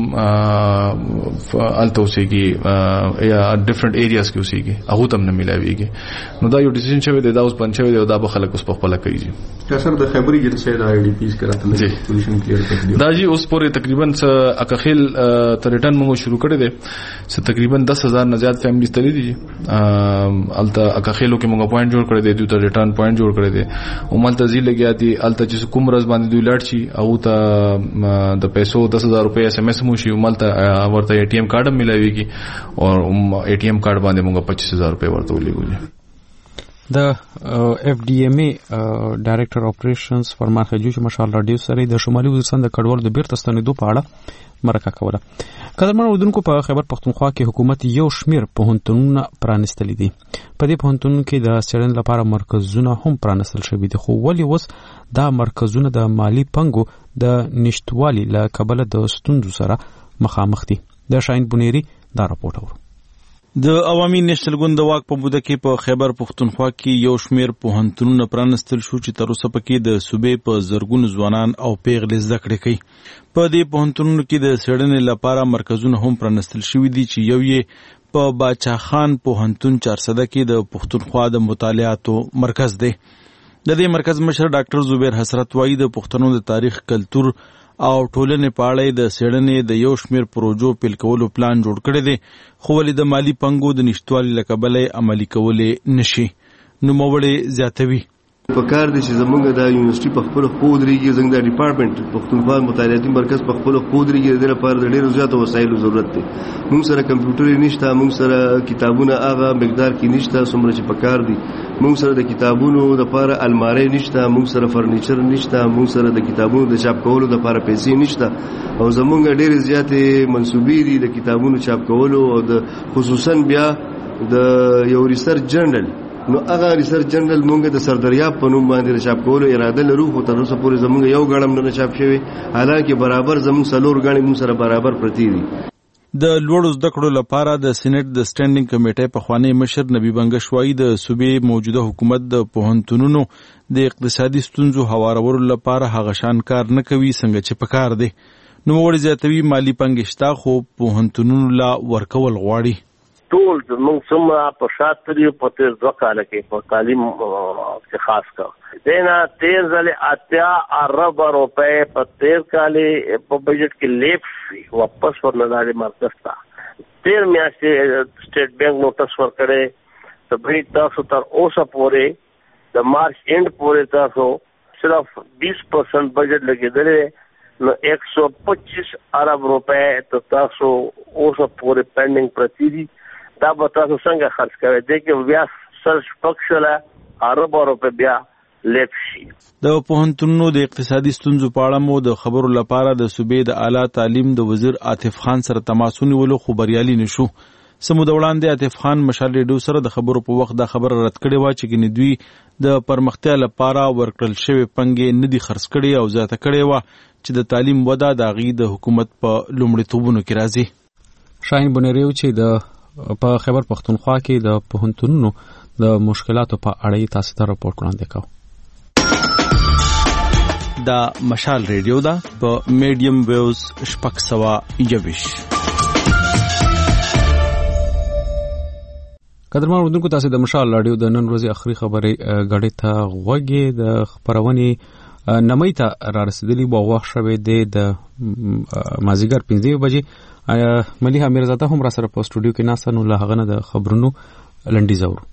Speaker 11: الته اوسېږي یا ډیفرنٹ ایریاز کې اوسېږي هغه تم نه ملاويږي نو دا یو ډیسیژن شوی دی دا اوس بن شوی دی او دا به خلک اوس په خپل کوي جی
Speaker 14: سر د خبري جلسې د آईडीपीس کراته
Speaker 11: جی
Speaker 14: پوزیشن کلیئر کړی
Speaker 11: دا جی اوس پورې تقریبا اکخیل تر ریټرن موږ شروع کړی دی چې تقریبا دس هزار نه زیات فیملیز تللی دي الته اکخیلو کې موږ پوینټ جوړ کړی دی دوی ته ریټرن پوینټ جوړ کړی دی او ملته زی لګیا دي الته چې کوم ورځ باندې دوی لاړ شي او ته د پیسو دس هزار روپے ایس ایم ایس مو شي ملته ورته اے ټی ایم کارت ملاويږي او اے ټی ایم کارت باندې موږ پچیس هزار روپے ورته ولېږو.
Speaker 1: د اف ډي ایم اي ډایریکټر اپریشنز فرمان خجو چې مشال رادیو سره د شمالي وزیرستان د کډوالو د بیرته ستنېدو په اړه مرکه کوله. قدرمن اردوونکو په خیبر پختونخوا کې حکومت یو شمیر پوهنتونونه پرانستلي دي. په دې پوهنتونونو کې د څېړنې لپاره مرکزونه هم پرانستل شوي دي خو ولې اوس دا مرکزونه د مالی پنګو د نشټوالي له کبله د ستونزو سره مخامخ دي. د شاهین بنيري دا راپورټ اورو.
Speaker 6: د عوامي نېشنل ګوند د واک په موده کې په خیبر پختونخوا کې یو شمیر پوهنتونونه پرانستل شو چې تر اوسه پکې د صوبې په زرګونو ځوانان او پیغلې زده کړې کوي. په دې پوهنتونونو کې د څېړنې لپاره مرکزونه هم پرانستل شوي دي چې یو یې په باچا خان پوهنتون چارسده کې د پختونخوا د مطالعاتو مرکز دی. د دې مرکز مشر ډاکټر زبیر حسرت وایي د پښتنو د تاریخ کلتور او ټولنې په اړه د څېړنې د یو شمیر پروژو پیل کولو پلان جوړ کړی دی خو ولې د مالی پنګو د نشټوالي له کبله عملي کولې نشي. نوموړی زیاتوي
Speaker 10: په کار دي چې زمونږ د یونیورسيټي په خپل خود ریږي زمونږ د ډپارټمنټ پښتونخوا مطالعاتي مرکز په خپل خود ریږي د لپاره د ډېرو زیاتو وسایلو ضرورت دی. موږ سره کمپیوټر نشته، موږ سره کتابونه هغه مقدار کې نشته څومره چې په کار دي. موږ سره د کتابونو د لپاره الماری نشته، موږ سره فرنیچر نشته، موږ سره د کتابونو د چاپ کولو د لپاره پیسې نشته او زمونږ ډېر زیاتې منسوبې دي د کتابونو چاپ کولو او د خصوصا بیا د یو ریسرچ جرنل نو هغه ریسرچ جرنل مونږ د سردریاب په نوم باندې چاپ کولو اراده لرو خو تر اوسه پورې زمونږ یو غړم نه چاپ شوی حالانکه برابر زمونږ سلور غړي مونږ سره برابر پرتی دي.
Speaker 6: د لوړو زده کړو لپاره د سېنات د سټینډینګ کمیټې په خوانی مشر نبی بنگشوایی د صوبې موجوده حکومت د پوهنتونونو د اقتصادي ستونزو هوارولو لپاره هغه شان کار نه کوي څنګه چې په کار دی. نو وړي زیاتوي مالی پنګشتا خو پوهنتونونو لا ورکول غواړي.
Speaker 15: ټول موږ څومره په شاته په تیر دوه کاله کې په تعلیم کې خاص کړ دینا تیر ځلې اتیا ارب روپے په تیر کالې په بجټ کې لیپ شي واپس ورنلاړي مرکز ته تیر میاشتې سټیټ بانک نوټس ورکړي ته به تاسو تر اوسه پورې د مارچ اینڈ پورې تاسو صرف بیس پرسنٹ بجٹ لګېدلې نو ایک سو پچیس ارب روپے ته تاسو اوسه پورې پینډینګ پرتی دي. دا به تاسو څنګه خرڅ کوئ دې کې بیا سرچ پکښله ارب روپے بیا لیپ شي.
Speaker 6: د پوهنتونونو د اقتصادي ستونزو په اړه مو د خبرو لپاره د صوبې د اعلی تعلیم د وزیر عاطف خان سره تماس ونیولو خو بریالي نشو. سمود وړاندې عاطف خان مشال ریډیو سره د خبرو په وخت دا خبره رد کړې و چې ګنې دوی د پرمختیا لپاره ورکړل شوی پنګې نه دي خرڅ کړي او زیاته کړې و چې د تعلیم وده د غي د حکومت په لومړیتوبونو کې راځي.
Speaker 1: شاهین بنریو چې د په خیبر پختونخوا کې د پوهنتونونو د مشکلاتو په اړه تاسو ته راپورټ وړاندې کوم.
Speaker 6: دا مشال ریډیو دا په میډیم ویوز شپږ سوه یوویش. قدرمن اوردونکو تاسو د مشال رادیو د نن ورځې اخري خبرې غړې ته غوږی د خبرونې نمای ته را رسیدلی بو وخت شوه د مازیګر پنځه بجې مليحه میرزاده هم را سره په سټوډیو کې ناسه نو له هغه نه د خبرونو لنډی زورو.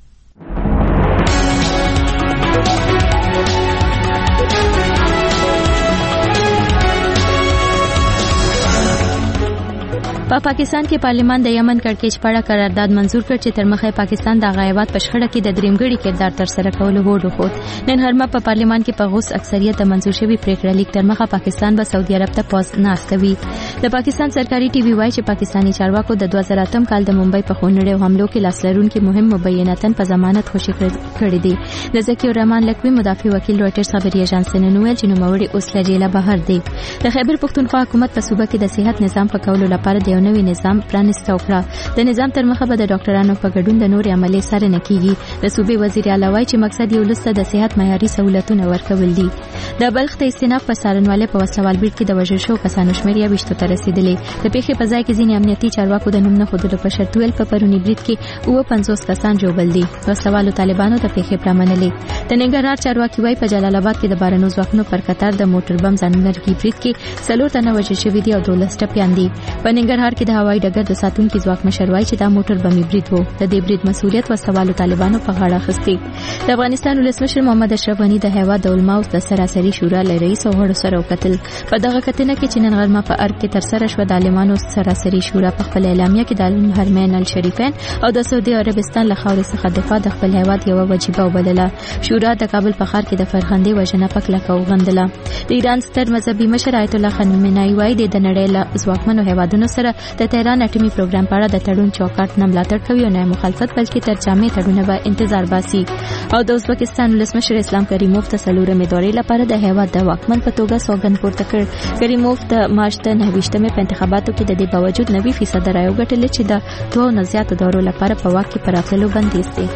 Speaker 2: په پا پاکستان کې پارلیمان د یمن کړکېچ په اړه قرارداد منزور کړ چې تر مخه پاکستان د غایبات په شخړه کې د دریمګړي کردار تر سره کولو هوډ وښود. نن هرمه په پارلیمان کې په غوس اکثریت منزور شوی پریکړه لیک تر مخه پاکستان به سعودي عرب ته پوز نه استوي. د پاکستان سرکاري ټي وي وايي چې پاکستاني چارواکو د دوه زره اتم کال د ممبئی په خونړیو حملو کې لاسلرونکو مهم مبیناتن په ضمانت خوشي کړی دي. د ذکی الرحمن لکوي مدافع وکیل رويټرز خبري ایجنسی نن ویل چې نوموړي اوس له جیله بهر دي. د خیبر پختونخوا حکومت په صوبه کې د صحت نظام په کولو لپاره د یو نوي نظام پرانیسته وکړه. د نظام تر مخه به د ډاکټرانو په ګډون د نور عملي سره نه کیږي. د صوبې وزیر اعلی وایي چې مقصد یو لسته د صحت معیاري سہولتونه ورکول دي. د بلخ د استیناف په سارنواله په وسلوال بیړ کې د وژل شو کسانو شمېر یا وشتو ته رسیدلی. د پیښې په ځای کې ځینې امنیتي چارواکو د نوم نه خودلو په شرط ویل په پرونی برید کې اوه پنځوس کسان جوړل دي. وسلوالو طالبانو د پیښې پرمنلې. د ننګرهار چارواکي وایي په جلال آباد کې د بارنو ځواکونو پر قطار د موټر بم ځانمرګي برید کې څلور تنه وژل شوي دي او دولس ټپیان دي. په ننګرهار کې د هوایي ډګر د ساتونکو ځواک مشر وایي چې دا موټر بمي برید وو. د دې برید مسؤلیت وسوالو طالبانو په غاړه اخیستی. د افغانستان ولسمشر محمد اشرف غنی د هیواد د علماو د سراسري شورا له رئیس او غړو سره وکتل. په دغه کتنه کې چې نن غرمه په ارګ کې تر سره شو د عالمانو سراسري شورا په خپل اعلامیه کې د الحرمین الشریفین او د سعودي عربستان له خاورې څخه دفاع د خپل هیواد یو وجیبه وبلله. شورا د کابل په ښار کې د فرخندې وژنه په کلکه وغندله. د ایران ستر مذهبي مشر آیت الله خامنه‌ای وایي د نړۍ له ځواکمنو هیوادونو سره د تهران اټومي پروګرام په اړه د تړون چوکاټ نه ملاتړ کوي او نه مخالفت بلکې تر جامع تړونه به انتظار باسي. او د ازبکستان ولسمشر اسلام کریموف ته څلورمې دورې لپاره د هیواد د واکمن په توګه سوګند پورته کړ. کریموف د مارچ د نهه ویشتمې په انتخاباتو کې د دې باوجود نوي فیصد رایې وګټلې چې د دوه نه زیاتو دورو لپاره په واک کې پراتللو بندیز دی.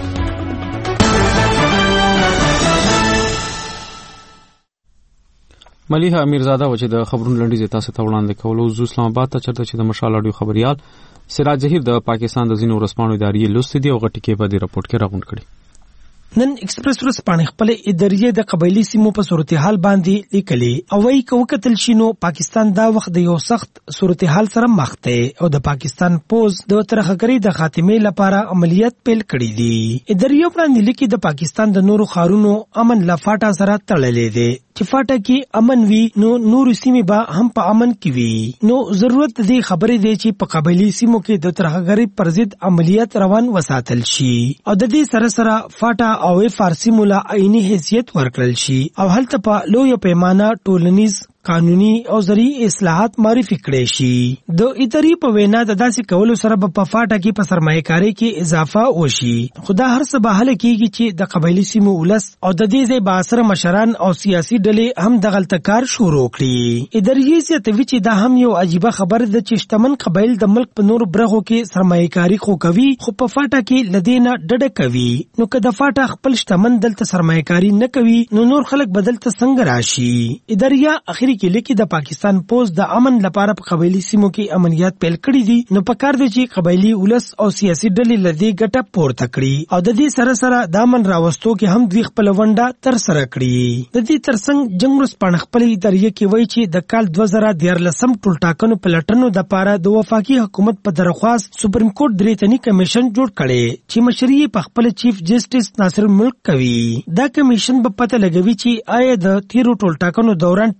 Speaker 1: مليحه میرزاده و چې د خبرونو لنډیز تاسو ته وړاندې کولو. زو اسلام آباد ته چرته چې د مشال اډیو خبريال سراج ظهیر د پاکستان د ځینو ورسپانو ادارې لوستې دي او غټي کې په دې رپورت کې راغونډ کړي.
Speaker 4: نن ایکسپریس ورسپانې خپل ادارې د قبایلی سیمو په صورتحال باندې لیکلي او وايي کو وکتل شینو پاکستان دا وخت د یو سخت صورتحال سره مخ دی او د پاکستان پوز د ترخګری د خاتمې لپاره عملیات پیل کړی دي. ادارې وړاندې لیکي د پاکستان د نورو خارونو امن لفاټه سره تړلې دي چې فاټه کې امن وي نو نور سیمې به هم په امن کې وي. نو ضرورت دې خبرې دی چې په قبایلی سیمو کې د ترخګری پر ضد عملیات روان وساتل شي او د دې سره سره فاټه او فارسی مولا عیني حیثیت ورکړل شي او هلته په لوی پیمانه ټولنیز قانوني او زری اصلاحات معرفي کړي شي. د ادارې په وینا د داسې کولو سره په فاټه کې په سرمایه‌کاري کې اضافه وشي. خدا هر څه به حل کیږي چې د قبایلی سیمو ولس او د دې ځای باثر مشران او سیاسي ډلې هم د غلطکار شروع کړي. ادارې زیاتوي چې دا هم یو عجیبه خبره ده چې شتمن قبایل د ملک په نور برخو کې سرمایه‌کاري خو کوي خو په فاټه کې لدینه ډډه کوي. نو که د فاټه خپل شتمن دلته سرمایه‌کاري نه کوي نو نور خلک بدلته څنګه راشي. ادارې اخري کې لیکي د پاکستان پوز د امن لپاره په قبایلی سیمو کې عملیات پیل کړي دي. نو پکار دی چې قبایلی ولس او سیاسي ډلې لدی ګټه پورته کړي او د دې سره سره د امن راوستو کې هم دوی خپل ونډه تر سره کړي. د دې ترڅنګ جنگ ورسپانې خپل ادارې کې وایي چې د کال دوه زره دیارلسم ټولټاکنو په لټنو د پاره د وفاقي حکومت په درخواست سپریم کورټ درې تنی کمیشن جوړ کړي چې مشري په خپل چیف جسټس ناصر الملک کوي. دا کمیشن په پته لګوي چې آیا د تیرو ټولټاکنو دوران ټګي شوی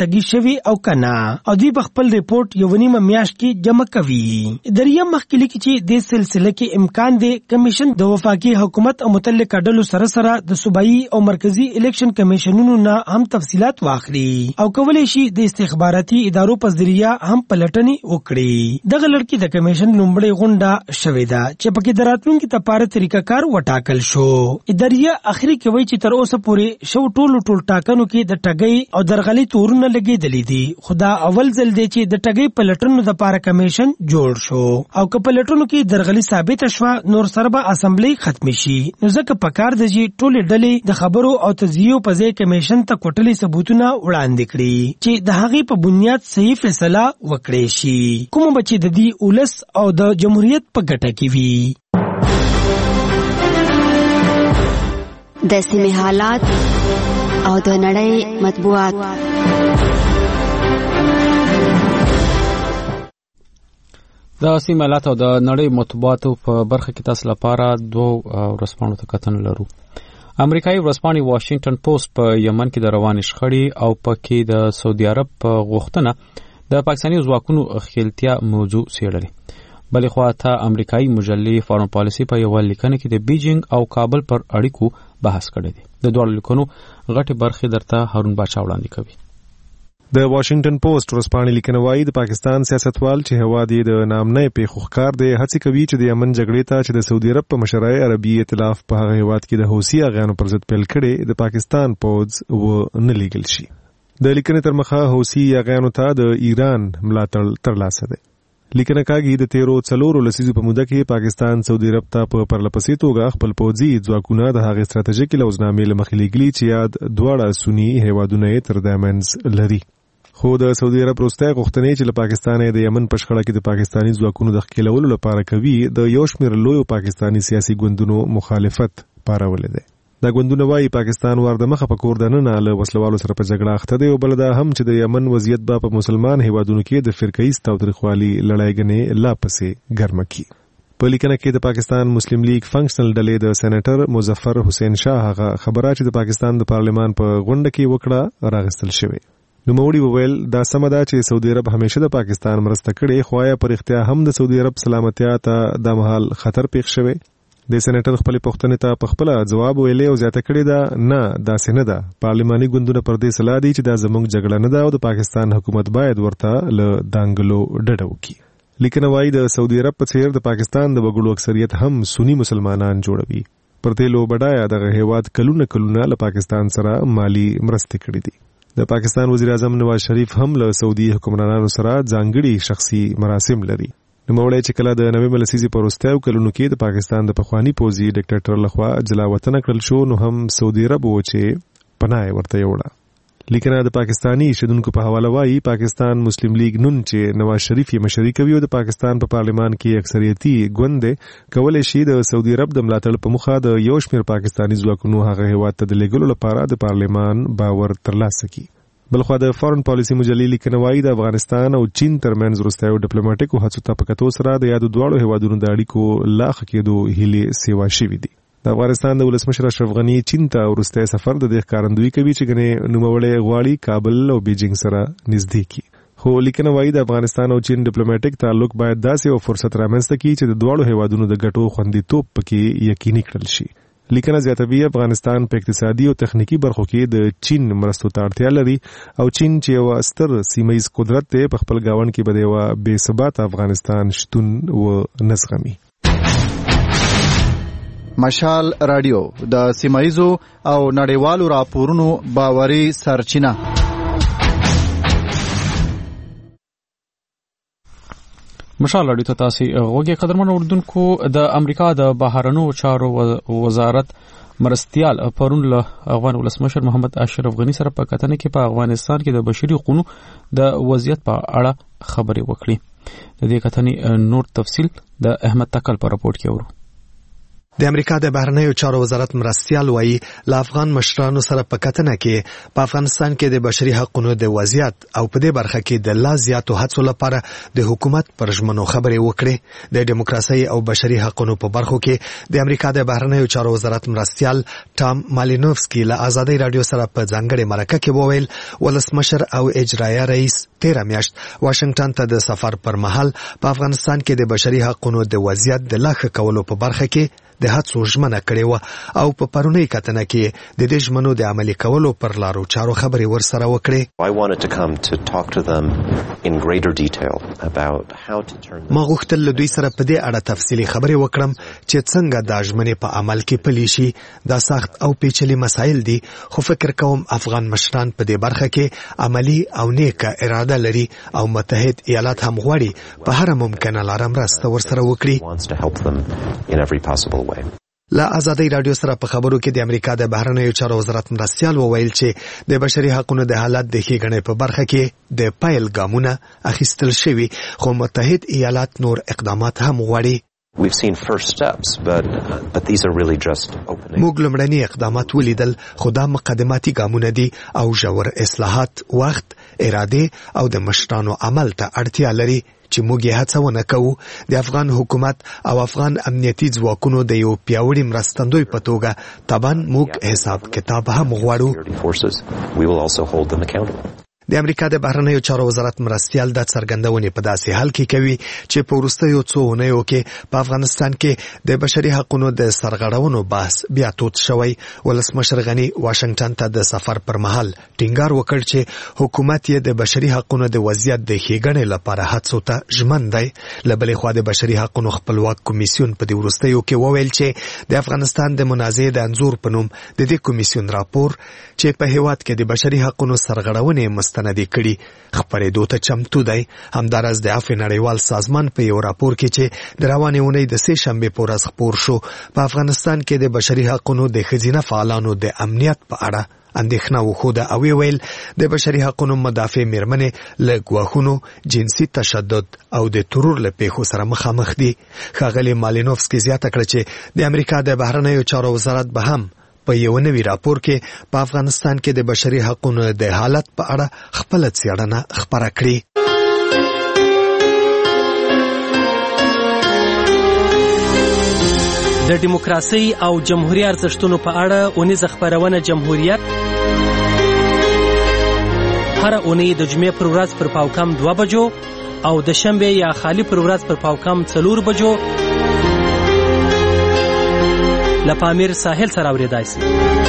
Speaker 4: شوی او کنا او دوی خپل ریپورت یو نیمه میاشت کې جمع کوي. دریم مخکې لیکي چې د سلسله کې امکان دی کمیشن د وفاقي حکومت او متعلق ډلو سره سره د صوبایي او مرکزی الیکشن کمیشنونو نه هم تفصيلات واخلي او کولای شي د استخباراتي ادارو په ذریعہ هم پلټنې وکړي. دغه لړکی د کمیشن لومړی غونډه شوې ده چې پکې د راتلونکي لپاره طریقه کار وټاکل شو. اداريه اخري کې وایي چې تر اوسه پورې شو ټولو ټول ټاکنو کې د ټګۍ او درغلي تورونه لګېدلې دي. خدا اول ځل دی چې د ټګۍ پلټنو د لپاره کمیشن جوړ شو او که پلټنو کې درغلي ثابت شوه نور سره به اسمبلی ختم شي. نو ځکه پکار د جی ټولې ډلې د خبرو او تجزیو په ځای کمیشن ته کوټلي ثبوتونه وړاندې کړي چې د هغې په بنیاد صحیح فیصله وکړي شي کوم بچي د دې اولس او د جمهوریت په ګټه کې وي.
Speaker 16: د سیمې حالات او د نړۍ مطبوعات.
Speaker 1: د سیمې حالات او د نړۍ مطبوعاتو په برخه کې تاسو لپاره دوه ورځپاڼو ته کتنه لرو. امریکایي ورځپاڼې واشنگټن پوسټ په یمن کې د روانې شخړې او پکې د سعودي عرب په غوښتنه د پاکستاني ځواکونو خیلتیا موضوع څېړلې. بلې خوا ته امریکایي مجلې فارن پالیسي په یوه لیکنه کې د بیجینګ او کابل پر اړیکو بحث کړی دی. د دواړو لیکنو غټې برخې درته هارون باچا وړاندې کوي.
Speaker 17: د واشنگټن پوسټ ورځپاڼې لیکنه وايي د پاکستان سیاستوال چې هواد یې د نامنۍ پیښو ښکار دی هڅې کوي چې د یمن جګړې ته چې د سعودي عرب په مشرۍ عربي ائتلاف په هغه هیواد کې د حوثي اغیانو پر ضد پیل کړي د پاکستان پوځ و نه لیږل شي. د لیکنې تر مخه حوثي اغیانو ته د ایران ملاتړ ترلاسه دی. لیکنه کاږي د تیرو څلورو لسیزو په موده کې پاکستان سعودي عرب ته په پرلپسې توګه خپل پوځي ځواکونه د هغې ستراتیژیکې لوزنامې له مخې لیږلي چې یاد دواړه سني هیوادونه یې تر دا منځ لري. خو د سعودي عرب وروستۍ غوښتنې چې له پاکستانه د یمن په شخړه کې د پاکستاني ځواکونو د ښکېلولو لپاره کوي د یو شمېر لویو پاکستاني سیاسي ګوندونو مخالفت پارولی دی. دا ګوندونه وايي پاکستان ور د مخه په کور دننه له وسلوالو سره په جګړه اخته دی او بل دا هم چې د یمن وضعیت به په مسلمان هیوادونو کې د فرقه‌ایز تاوتریخوالي لړایګنې لا پسې ګرمه کړي. په لیکنه کې د پاکستان مسلم لیگ فنکشنل ډلې د سېنیټر مظفر حسین شاه هغه خبره چې د پاکستان د پارلمان په غونډه کې وکړه راغستل شوې. نوموړي وویل دا سمه ده چې سعودي عرب همیشه د پاکستان مرسته کړې خو آیا پر اختیا هم د سعودي عرب سلامتیا ته د مهال خطر پیښ شوی. د سېنیټر خپل پوښتنې ته په خپل جواب ویلې او زیاته کړې ده نه داسې نه ده. پارلماني ګوندونه پر دې سلا دي چې دا زموږ جګړه نه ده او د پاکستان حکومت باید ورته له دانګلو ډډه وکړي. لیکنه وايي د سعودي عرب په څیر د پاکستان د وګړو اکثریت هم سنی مسلمانان جوړوي. پر دې لو بډایا دغه هیواد کلونه کلونه له پاکستان سره مالی مرستې کړې دي. د پاکستان وزیر اعظم نواز شریف هم له سعودي حکمرانانو سره ځانګړي شخصي مراسم لري. نوموړی چې کله د نوې لسیزې په وروستیو کلونو کې د پاکستان د پخواني پوځي ډیکټیټر لخوا جلا وطنه کړل شو نو هم سعودي عرب و چې پناه ورته یوړه. لیکنه د پاکستانی شیدونکو په حواله وايي پاکستان مسلم لیگ نن چې نواز شریف یې مشري کوي او د پاکستان په پارلمان کې اکثریتي ګوند کولای شي د سعودي عرب د ملاتړ په مخه د یو شمېر پاکستانی ځواکونو هغه هیواد ته د لیږلو لپاره د پارلمان باور ترلاسه کړي. بلخوا د فارن پالیسي مجلې لیکنه وايي د افغانستان او چین ترمنځ وروستیو ډیپلوماټیکو هڅو ته په کتو سره د یادو دواړو هیوادونو د اړیکو لا ښه کېدو هیلې سیوا شوي دي. د افغانستان د ولسمشر اشرف غني چین ته وروستی سفر د دې ښکارندویي کوي چې ګنې نوموړی غواړي کابل او بیجینګ سره نږدې کړي. خو لیکنه وايي د افغانستان او چین ډیپلوماټیک تعلق باید داسې یو فرصت رامنځته کړي چې د دواړو هیوادونو د ګټو خوندیتوب پکې یقیني کړل شي. لیکنه زیاتوي افغانستان په اقتصادي او تخنیکی برخو کې د چین مرستو ته اړتیا لري او چین چې یو ستر سیمایي قدرت دی په خپل گاون کې به یو بې ثبات افغانستان شتون و نسغمي.
Speaker 13: مشال رادیو د سیمایزو او نړیوالو راپورونو باوري سرچینه.
Speaker 1: مشال رادیو ته تاسو غوږی قدرمن اوردونکو د امریکا د بهرنیو چارو وزارت مرستيال پرون له افغان ولسمشر محمد اشرف غنی سره په کتنه کې په افغانستان کې د بشري حقوقو د وضعیت په اړه خبرې وکړي. د دې کتنې نور تفصيل د احمد تکل په راپورټ کې ورو.
Speaker 18: د امریکا د بهرنیو چارو وزارت مرستیال وایي له افغان مشرانو سره په کتنه کې په افغانستان کې د بشري حقوقو د وضعیت او په دې برخه کې د لا زیاتو هڅو لپاره د حکومت پر ژمنو خبرې وکړي. د دیموکراسي او بشري حقوقو په برخو کې د امریکا د بهرنیو چارو وزارت مرستیال ټام مالینوفسکي له ازادي رادیو سره په ځانګړي مرکه کې وویل ولسمشر او اجرایه رئیس تیره میاشت واشنگټن ته د سفر پر مهال په افغانستان کې د بشري حقوقو د وضعیت د لا ښه کولو په برخه کې د هڅو ژمنه کړې و او په پرونی کتنه کې د دې ژمنو د عملي کولو پر لارو چارو خبرې ورسره وکړې. ما غوښتل له دوی سره په دې اړه تفصیلي خبرې وکړم چې څنګه دا ژمنې په عمل کې پلي شي. دا سخت او پیچلي مسایل دي خو فکر کوم افغان مشران په دې برخه کې عملی او نیکه اراده لري او متحد ایالات هم غواړي په هر ممکنه لاره مرسته ورسره وکړي. لا ازادي رادیو سره په خبرو کې د امریکا د بهرنیو چارو وزارت مرستیال وویل چې د بشري حقوقو د حالت د ښېګڼې په برخه کې د پایل ګامونه اخیستل شوي خو متحد ایالات نور اقدامات هم غواړي.
Speaker 19: We've seen first steps, but uh, but these are really just opening.
Speaker 18: موږ لمړني اقدامات ولیدل خو دا مقدماتي ګامونه دي او ژور اصلاحات وخت اراده او د مشرانو عمل ته اړتیا لري چې موږ یې هڅونه کوو د افغان حکومت او افغان امنیتي ځواکونو د یو پیاوړي مرستندوی په توګه طبعاً موږ حساب کتاب هم غواړو.
Speaker 19: We will also hold them accountable.
Speaker 18: د امریکا د بهرنیو چارو وزارت مرستیال د څرګندونې په داسې حال کې کوي چې په وروستیو څو اونیو کې په افغانستان کې د بشري حقوقو د سرغړونو بحث بیا تود شوی. ولسمشر غني واشنگټن ته د سفر پر مهال ټینګار وکړ چې حکومت یې د بشري حقوقو د وضعیت د ښېګڼې لپاره هڅو ته ژمن دی. له بلې خوا د بشري حقوقو خپلواک کمیسیون په دې وروستیو کې وویل چې د افغانستان د منازعې د انځور په نوم د دې کمیسیون راپور چې په هیواد کې د بشري حقوقو سرغړونې مستندې کړي خبرېدو ته چمتو دی. همداراز د عفو نړیوال سازمان په یو راپور کې چې د روانې اونۍ د سې شنبې په ورځ خپور شو په افغانستان کې د بشري حقوقو د ښځینه فعالانو د امنیت په اړه اندېښنه وښوده او ویل د بشري حقوقو مدافع میرمنې له ګواښونو جنسي تشدد او د ترور له پیښو سره مخامخ دي. ښاغلي مالینوفسکي زیاته کړه چې د امریکا د بهرنیو چارو وزارت به هم په یو نوي راپور کې په افغانستان کې د بشري حقوقو د حالت په اړه خپل څېړنه خپره کړي.
Speaker 20: د دیموکراسي او جمهوریت ارزښتونو په اړه اونیزه خبرونه جمهوریت هر اونۍ د جمعې پر ورځ پر پاوکم دوه بجو او د شنبې یا خالی پر ورځ پر پاوکم څلور بجو لپامیر ساحل سره اوریدای شي.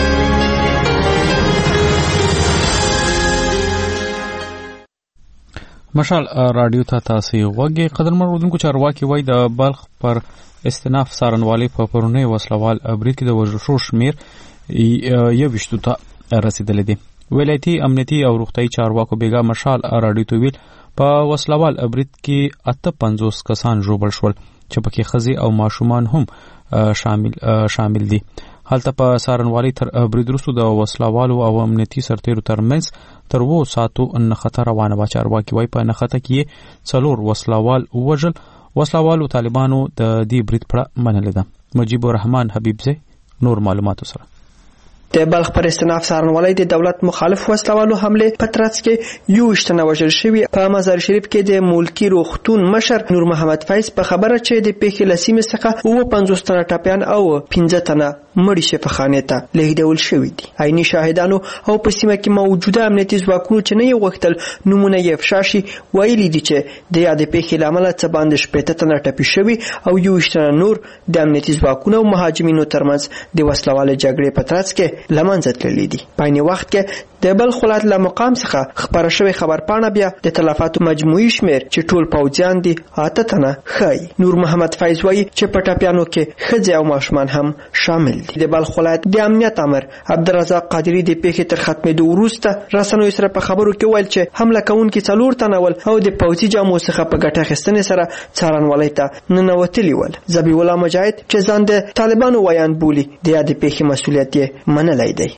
Speaker 1: مشال رادیو ته تاسو وګورئ. قدرمن اوردونکو چارواکي وای د بلخ پر استناف سارنوالي په پرونی وسلوال ابرید کې د وژل شمیر یو وشتو ته رسیدل دي. ولایتي امنیتي او روغتي چارواکو بیګا مشال رادیو ته ویل په وسلوال ابرید کې اته پنځوس کسان ژوبل شول چې پکې خزي او ماشومان هم شامل شامل دي. هلته په سارنوالي تر برید وروسته د وسلوالو او امنیتي سرتیرو ترمنځ تر وو ساتو نښته روانه وه. چارواکي وایي په نښته کې څلور وسلوال ووژل. وسلوالو طالبانو د دې برید پړه منلې ده. مجيب الرحمن حبیبزی نور معلوماتو سره.
Speaker 21: د بلخ پر استناف سارنوالي د دولت مخالف وسلوالو حمله په ترڅ کې یو شتنه وژل شوی. په مزار شریف کې د ملکی روغتون مشر نور محمد فیض په خبره چې د پیښې لسیمه څخه او پنځوس تنه ټاپیان او پنځه تنه مړي شفاخانه ته لیږدول شوی دي. عیني شاهدانو او په سیمه کې موجوده امنیتي ځواکونو چې نه یو غوښتل نمونه یې افشا شي ویلي دي چې د یاد پیښې لامل څه باندې شپږ تنه ټاپي شوی او یو شتنه نور د امنیتي ځواکونو او مهاجمینو ترمنځ د وسلوال جګړې په ترڅ کې لمنځه تللي دي. په عین وخت کې د بلخ ولایت له مقام څخه خبره شوې خبرپاڼه بیا د تلفاتو مجموعي شمیر چې ټول پوځیان دي اته تنه ښایي. نور محمد فیض وایي چې په ټاپیانو کې ښځې او ماشومان هم شامل دي. د بلخ ولایت د امنیت امر عبدالرزاق قادری د پیښې تر ختمېدو وروسته رسنیو سره په خبرو کې ویل چې حمله کوونکي څلور تنه ول او د پوځي جامو څخه په ګټه اخیستنې سره څارنوالۍ ته ننوتلي ول. ذبیح الله مجاهد چې ځان د طالبانو ویان بولي د یادې پیښې مسؤلیت یې منلی دی.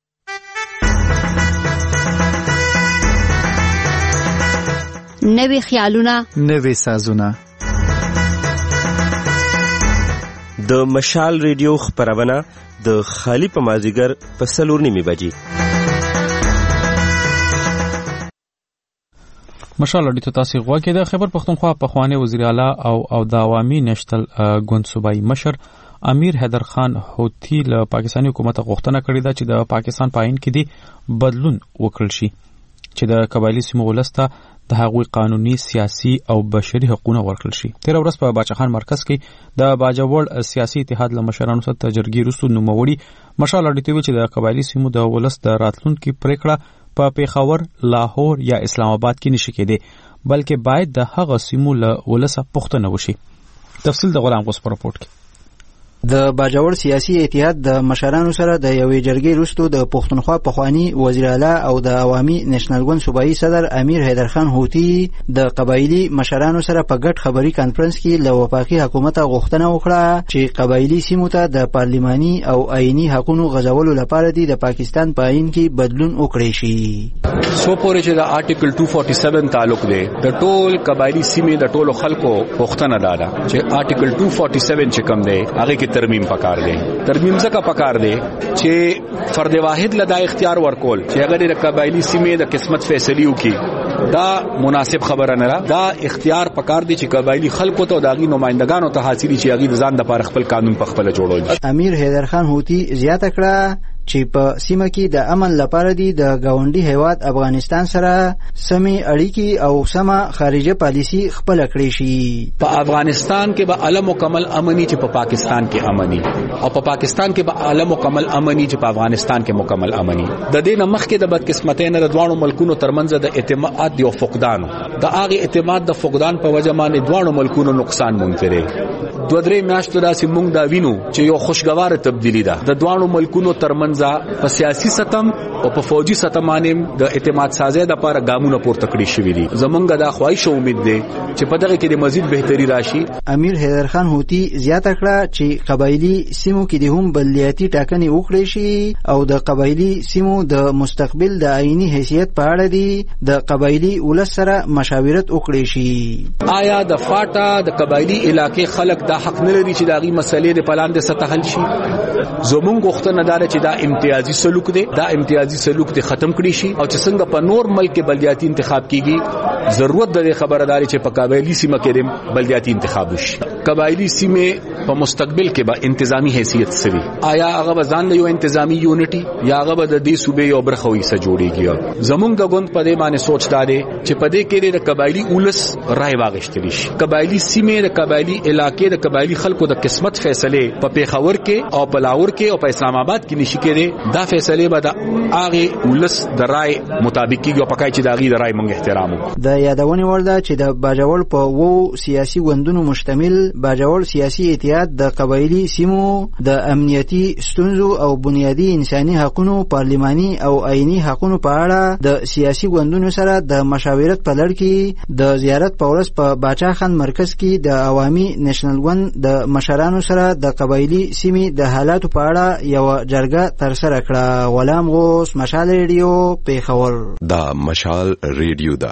Speaker 16: نوې خیالونه،
Speaker 13: نوې سازونه،
Speaker 7: د مشال ریډیو خبرونه د خالی په مازیګر په څلور نیمه بجې.
Speaker 1: مشال اډیتو تاسو غواګه د خیبر پختونخوا په خواني وزیر اعلی او او د عوامي نېشنل ګوند صوبایي مشر امیر حیدر خان هوتی له پاکستاني حکومت غوښتنه کړې ده چې د پاکستان په آئین کې دی بدلون وکړل شي چې د قبایلی سیمو ولسته د هغوی قانوني سیاسي او بشري حقوقونه ورکړل شي. تیر ورځ په باچخان مرکز کې د باجوړ سیاسي اتحاد له مشرانو سره جرګې وروسته نوموړي مشال اډیتو چې د قبایلی سیمو د ولس د راتلونکو پریکړه په پیښور، لاهور یا اسلام آباد کې نشي کېدی بلکې باید د هغه سیمو له ولسه پوښتنه وشي. تفصیل د غلام غوس په رپورټ کې.
Speaker 22: د باجوړ سیاسي اتحاد د مشرانو سره د یوې جرګې وروسته د پښتونخوا پخوانی وزیر اعلی او د عوامي نېشنل ګوند صوبایي صدر امیر حیدر خان هوتی د قبایلی مشرانو سره په ګډ خبري کانفرنس کې له وفاقي حکومت غوښتنه وکړه چې قبایلی سیمو ته د پارلماني او آئینی حقوقو غځولو لپاره د پاکستان په آئین کې بدلون وکړي شي.
Speaker 23: سو پورې چې د آرټیکل دو سو سیاست تعلق دی د ټول قبایلی سیمې د ټولو خلکو غوښتنه ده چې آرټیکل دو سو سیاست چې کوم دی هغه کې ترمیم پکار دی. ترمیم ځکه پکار دی چې فرد واحد لدا اختیار ورکول چې هغه د قبایلی سیمې د قسمت فیصله وکړي دا مناسب خبره نه ده. دا اختیار پکار دی چې قبایلی خلکو ته داغي نمائندگانو ته حاصلې چې هغه ځان د پر خپل قانون په خپل جوړول.
Speaker 22: امیر حیدر خان هوتی زیاته کړه چې په سیمه کې د امن لپاره دی د گاونډي هیواد افغانستان سره سمې اړیکې او سمه خارجه پالیسی خپل کړې شي.
Speaker 23: په افغانستان کې به علم مکمل امني چې په پاکستان کې امني او په پاکستان کې به علم مکمل امني چې په افغانستان کې مکمل امني. د دې نه مخکې د بدقسمتۍ نه د دوانو ملکونو ترمنځ د اعتماد او فقدان د هغه اعتماد د فقدان په وجه باندې دوانو ملکونو نقصان مونږ دوه درې میاشتو داسې مونږ دا وینو چې یو خوشګوار تبدیلی ده د دوانو ملکونو ترمنځ په سیاسي ستم او په فوجي ستم باندې د اعتماد سازي د لپاره ګامونه پورته کړی شوی دي. زمونږ دا خواهش او امید ده چې په دغه کې د مزید بهتري راشي.
Speaker 22: امیر حیدر خان هوتی زیاته کړه چې قبایلی سیمو کې د هم بلدیاتي ټاکنې وکړي شي او د قبایلی سیمو د مستقبل د آئینی حیثیت په اړه دي د قبایلی ولس سره مشاورت وکړي شي.
Speaker 23: آیا د فاټا د قبایلی علاقې خلک دا حق نه لري چې داغي مسلې د پلان د سطح حل شي؟ زمونږ غوښتنه ده چې دا امتیازي سلوک دی دا امتیازي سلوک ته ختم کړي شي او چې څنګه په نور ملک کې بلدیاتي انتخاب کیږي ضرورت ده خبرداري چې په قبایلی سیمه کې بلدیاتي انتخاب وشي. قبایلی سیمه په مستقبل کې به انتظامی حیثیت سوي آیا هغه ځان له یو انتظامی یونټي یا هغه د دې صوبې یو برخوي سره جوړيږي؟ زمونږ د غوند په دې باندې سوچ داري چې په دې کې د قبایلی اولس رائے واغښتلی شي. قبایلی سیمه د قبایلی علاقې د قبایلی خلکو د قسمت فیصله په پیښور کې او په لاهور کې او په اسلام آباد کې نشي کېږي. دا فیصله به د هغه ولس د رائے مطابق کیږي او پکای چې د هغه د رائے موږ احترام وکړو.
Speaker 22: د یادونه ورده چې د باجوړ په وو سیاسي ګوندونو مشتمل باجوړ سیاسي اتحاد د قبایلی سیمو د امنیتي ستونزو او بنیادی انساني حقوقو پارلماني او آئینی حقوقو په اړه د سیاسي ګوندونو سره د مشاورت په لړ کې د زیارت په ورځ په باچا خان مرکز کې د عوامي نېشنل ګوند د مشرانو سره د قبایلی سیمې د حالاتو په اړه یو جرګه ترسره کړه. غلام غوس، مشال ریډیو، پیښور.
Speaker 24: دا مشال ریډیو دا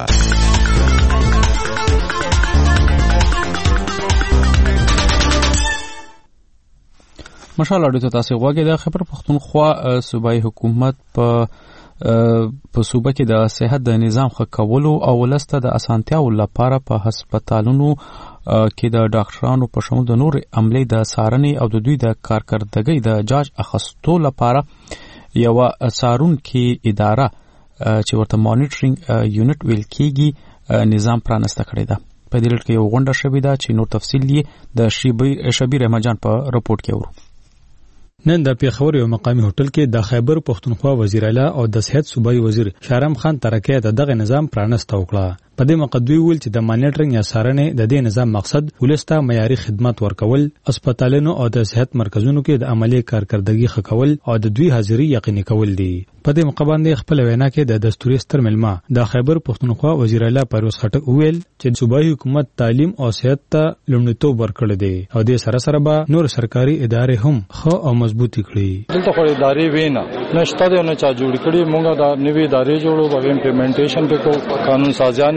Speaker 1: مشال اډیتو تاسو غواګه د خبر پښتونخوا صوبایي حکومت په په صوبه کې د صحت د نظام ښه کولو او ولسته د اسانتیاو لپاره په هسپتالونو کې د ډاکټرانو په شمول د نور عملي د سارنې او د دوی د کارکردګۍ د جاج اخستو لپاره یو سارون کې اداره چې ورته مانیټرینګ یونټ ویل کېږي نظام پرانسته کړی ده. په دې لړ کې یو غونډه شوې ده چې نور تفصیل یې د شبیر احمدجان په رپورټ کې ورو.
Speaker 25: نن د پیښور یو مقامي هوټل کې د خیبر پښتونخوا وزیر اعلی او د صحت صوبایي وزیر شارم خان ترکیه دغه نظام پرانسته وکړه. په دې مقدوی ول چې د مانیټرینګ یا څارنې د دې نظام مقصد ولسته معیاري خدمات ورکول، هسپتالونو او د صحت مرکزونو کې د عملي کارکردګي ښه کول او د دوی حاضری یقیني کول دي. په دې موقع باندې خپل وینا کې د دستوري ستر ملما د خیبر پښتونخوا وزیر اعلی پرویز خټک ویل چې صوبایي حکومت تعلیم او صحت ته لومړیتوب ورکړی دی او د سره سره به نور سرکاري ادارې هم ښه او مضبوطی کړي.
Speaker 26: دلته خو ادارې وینا نشته دی نه چا جوړ کړي، موږ د نوې ادارې جوړو، په امپلیمنټیشن په کو قانون سازیانه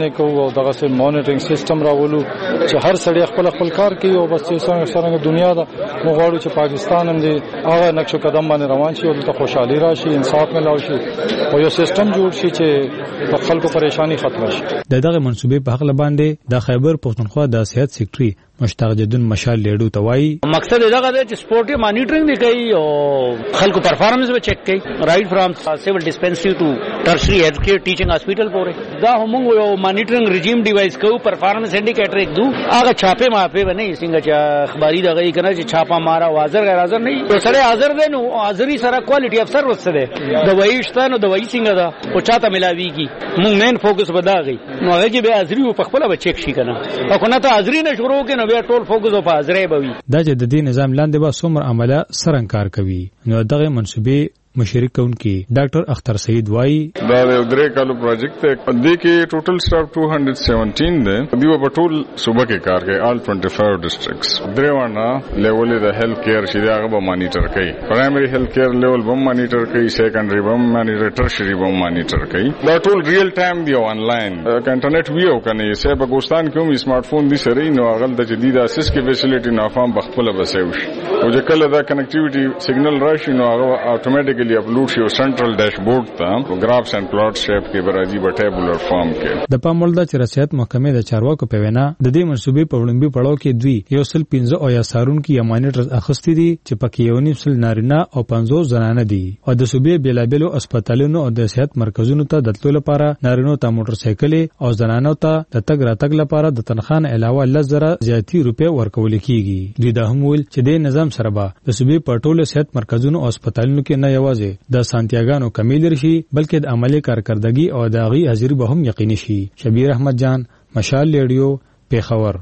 Speaker 3: ارزونه کوو او دغه سه مانیټرینګ سیستم راولو چې هر سړی خپل خپل کار کوي او بس څنګه څنګه دنیا دا موږ غواړو چې پاکستان هم دې هغه نقش قدم باندې روان شي او د خوشحالي راشي انصاف ملاو شي او یو سیستم جوړ شي چې د خلکو پریشانی ختم شي.
Speaker 25: د دغه منسوبې په حق باندې د خیبر پښتونخوا د صحت سیکریټري مشتاق جدن مشال لیډو توای
Speaker 5: مقصد دغه دی چې سپورټي مانیټرینګ دی کوي او خلکو پرفارمنس به چیک کوي رائټ فرام سیول ډیسپنسری ټو ټرشری هیلث کیر ټیچینګ هاسپټل پورې دا هم یو مانیټرینګ رژیم ډیوایس کو پرفارمنس انډیکیټر یک دو هغه چاپه ماپه ونی څنګه چې اخباری دغه یې کنه چې چھاپا مارا حاضر غیر حاضر نه یو سره حاضر دی نو حاضری سره کوالټي افسر وسته دی دوايي شته نو دوايي څنګه دا او چاته ملاويږي مونږ مین فوکس بداغي نو هغه کې به حاضری په خپل به چیک شي کنه او کنه ته حاضری نه شروع کینو بیا ټول فوکس په حاضرې بوي دا چې د دې نظام لاندې به څومره عمله سرنکار کوي نو دغه منسوبې مشرک کونکي ډاکټر اختر سعید وای
Speaker 8: دا یو درې کالو پروجیکټ دی د کې ټوټل سټاف two hundred seventeen دی دیو په ټول صوبه کې کار کوي آل twenty-five ډسټرکټس درې وانه لیول د هیلث کیر چې هغه به مانیټر کوي پرایمري هیلث کیر لیول به مانیټر کوي سیکنډري به مانیټر ټرشري به مانیټر کوي دا ټول ریل ټایم دی آنلاین که انټرنیټ ویو کنه یې سه په ګوستان کې هم سمارټ فون دي سره نو هغه د جدید اساس کې فیسیلیټي نه فهم بخپله بسوي او چې کله دا کنیکټیویټي سیګنل راشي نو هغه اتوماتیکلی اپلوډ شي سنټرل ډیشبورډ ته گرافز اند پلاټ شیپ کې برازي په ټیبولر فارم کې د پامولدا چې رسیت محکمې د چارواکو په وینا د دې منسوبې په وړاندې پړاو کې دوی یو سل پنځه او یا سارون کې یا مانیټر اخستې دي چې پکې یو نیم سل نارینه او پنځوس زنانه دي او د صوبې بیلابلو هسپتالونو او د صحت مرکزونو ته د تلو لپاره نارینه ته موټر سایکل او زنانه ته د تګ راتګ لپاره د تنخواه علاوه لزره زیاتی روپے ورکول کیږي دوی د هم ول چې د نظام سره به د صوبې په ټولو صحت مرکزونو او هسپتالونو کې نه یوازې د سانتیاګانو کمی لري بلکې د عملی کارکردګي او د غي حاضری به هم یقیني شي. شبیر احمد جان مشال لیډیو پیښور.